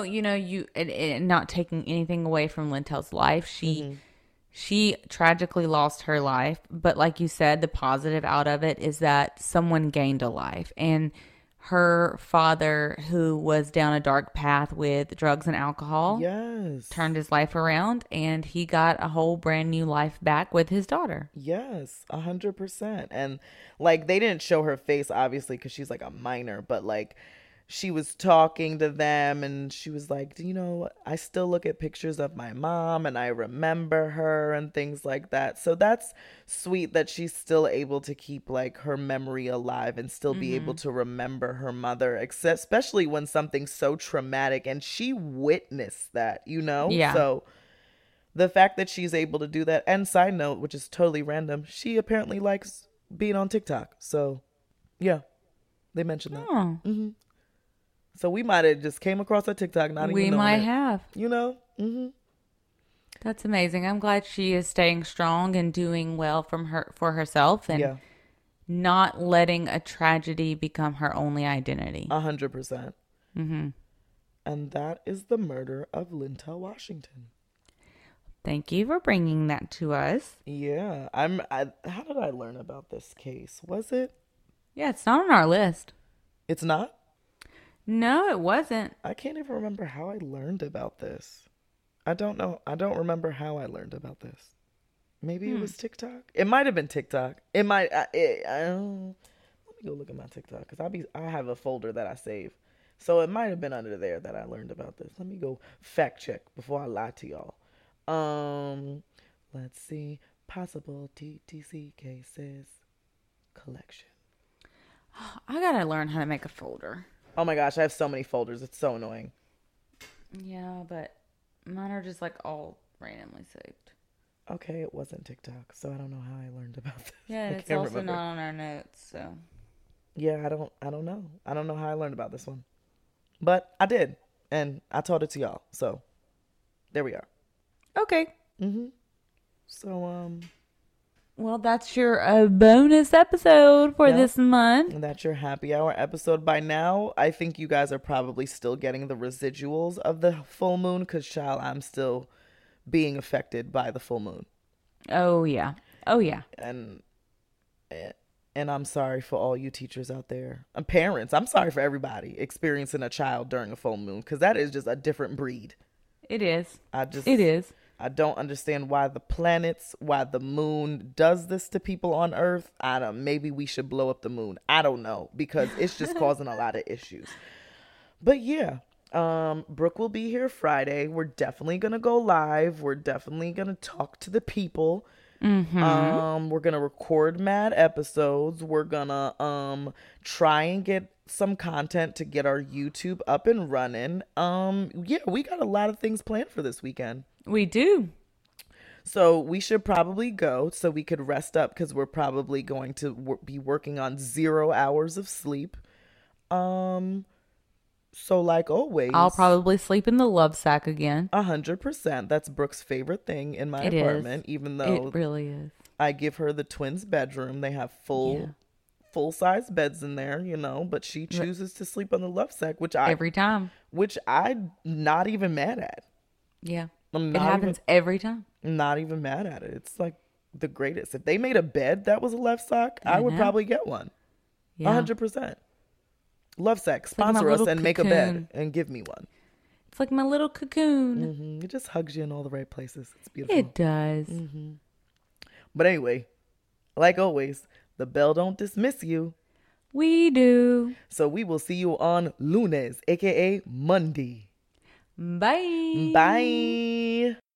[SPEAKER 2] and not taking anything away from Lintel's life, she tragically lost her life, but like you said, the positive out of it is that someone gained a life, and her father, who was down a dark path with drugs and alcohol,
[SPEAKER 1] yes,
[SPEAKER 2] turned his life around, and he got a whole brand new life back with his daughter.
[SPEAKER 1] Yes, 100%. And like, they didn't show her face, obviously, because she's like a minor, but like, she was talking to them and she was like, I still look at pictures of my mom and I remember her and things like that. So that's sweet that she's still able to keep like her memory alive and still be able to remember her mother, especially when something's so traumatic, and she witnessed that,
[SPEAKER 2] Yeah.
[SPEAKER 1] So the fact that she's able to do that, and side note, which is totally random, she apparently likes being on TikTok. So yeah, they mentioned that.
[SPEAKER 2] Oh.
[SPEAKER 1] Mm-hmm. So we might have just came across her TikTok, not even knowing
[SPEAKER 2] We might
[SPEAKER 1] it.
[SPEAKER 2] have.
[SPEAKER 1] Mm-hmm.
[SPEAKER 2] That's amazing. I'm glad she is staying strong and doing well for herself, and not letting a tragedy become her only identity.
[SPEAKER 1] 100%.
[SPEAKER 2] Mm-hmm.
[SPEAKER 1] And that is the murder of Lintel Washington.
[SPEAKER 2] Thank you for bringing that to us.
[SPEAKER 1] Yeah. How did I learn about this case? Was it?
[SPEAKER 2] Yeah, it's not on our list.
[SPEAKER 1] It's not?
[SPEAKER 2] No, it wasn't.
[SPEAKER 1] I can't even remember how I learned about this. I don't know. I don't remember how I learned about this. Maybe it was TikTok. It might have been TikTok. It might. Let me go look at my TikTok, because I have a folder that I save. So it might have been under there that I learned about this. Let me go fact check before I lie to y'all. Let's see. Possible TTC cases collection.
[SPEAKER 2] I gotta learn how to make a folder.
[SPEAKER 1] Oh my gosh, I have so many folders. It's so annoying.
[SPEAKER 2] Yeah, but mine are just like all randomly saved.
[SPEAKER 1] Okay, it wasn't TikTok, so I don't know how I learned about this.
[SPEAKER 2] Yeah, it's also not on our notes, so.
[SPEAKER 1] Yeah, I don't know. I don't know how I learned about this one. But I did, and I told it to y'all. So there we are.
[SPEAKER 2] Okay.
[SPEAKER 1] Mm-hmm. So
[SPEAKER 2] well, that's your bonus episode for this month.
[SPEAKER 1] And that's your happy hour episode. By now, I think you guys are probably still getting the residuals of the full moon, because, child, I'm still being affected by the full moon.
[SPEAKER 2] Oh, yeah. Oh, yeah.
[SPEAKER 1] And I'm sorry for all you teachers out there. And parents, I'm sorry for everybody experiencing a child during a full moon, because that is just a different breed.
[SPEAKER 2] It is.
[SPEAKER 1] It is. I don't understand why the moon does this to people on Earth. Maybe we should blow up the moon. I don't know, because it's just causing a lot of issues. But yeah, Brooke will be here Friday. We're definitely going to go live. We're definitely going to talk to the people. Mm-hmm. We're going to record mad episodes. We're going to try and get some content to get our YouTube up and running. Yeah, we got a lot of things planned for this weekend.
[SPEAKER 2] We do.
[SPEAKER 1] So we should probably go so we could rest up, because we're probably going to be working on 0 hours of sleep. So like always,
[SPEAKER 2] I'll probably sleep in the love sack again.
[SPEAKER 1] 100%. That's Brooke's favorite thing in my apartment, even though
[SPEAKER 2] it really is.
[SPEAKER 1] I give her the twins' bedroom. They have full-size beds in there, but she chooses to sleep on the love sack,
[SPEAKER 2] every time.
[SPEAKER 1] Which I'm not even mad at.
[SPEAKER 2] Yeah. It happens every time.
[SPEAKER 1] Not even mad at it. It's like the greatest. If they made a bed that was a love sack, I would probably get one. Yeah. 100%. Love sack, sponsor us and make a bed and give me one.
[SPEAKER 2] It's like my little cocoon.
[SPEAKER 1] Mm-hmm. It just hugs you in all the right places. It's beautiful.
[SPEAKER 2] It does.
[SPEAKER 1] Mm-hmm. But anyway, like always, the bell don't dismiss you.
[SPEAKER 2] We do.
[SPEAKER 1] So we will see you on lunes, aka Monday.
[SPEAKER 2] Bye.
[SPEAKER 1] Bye.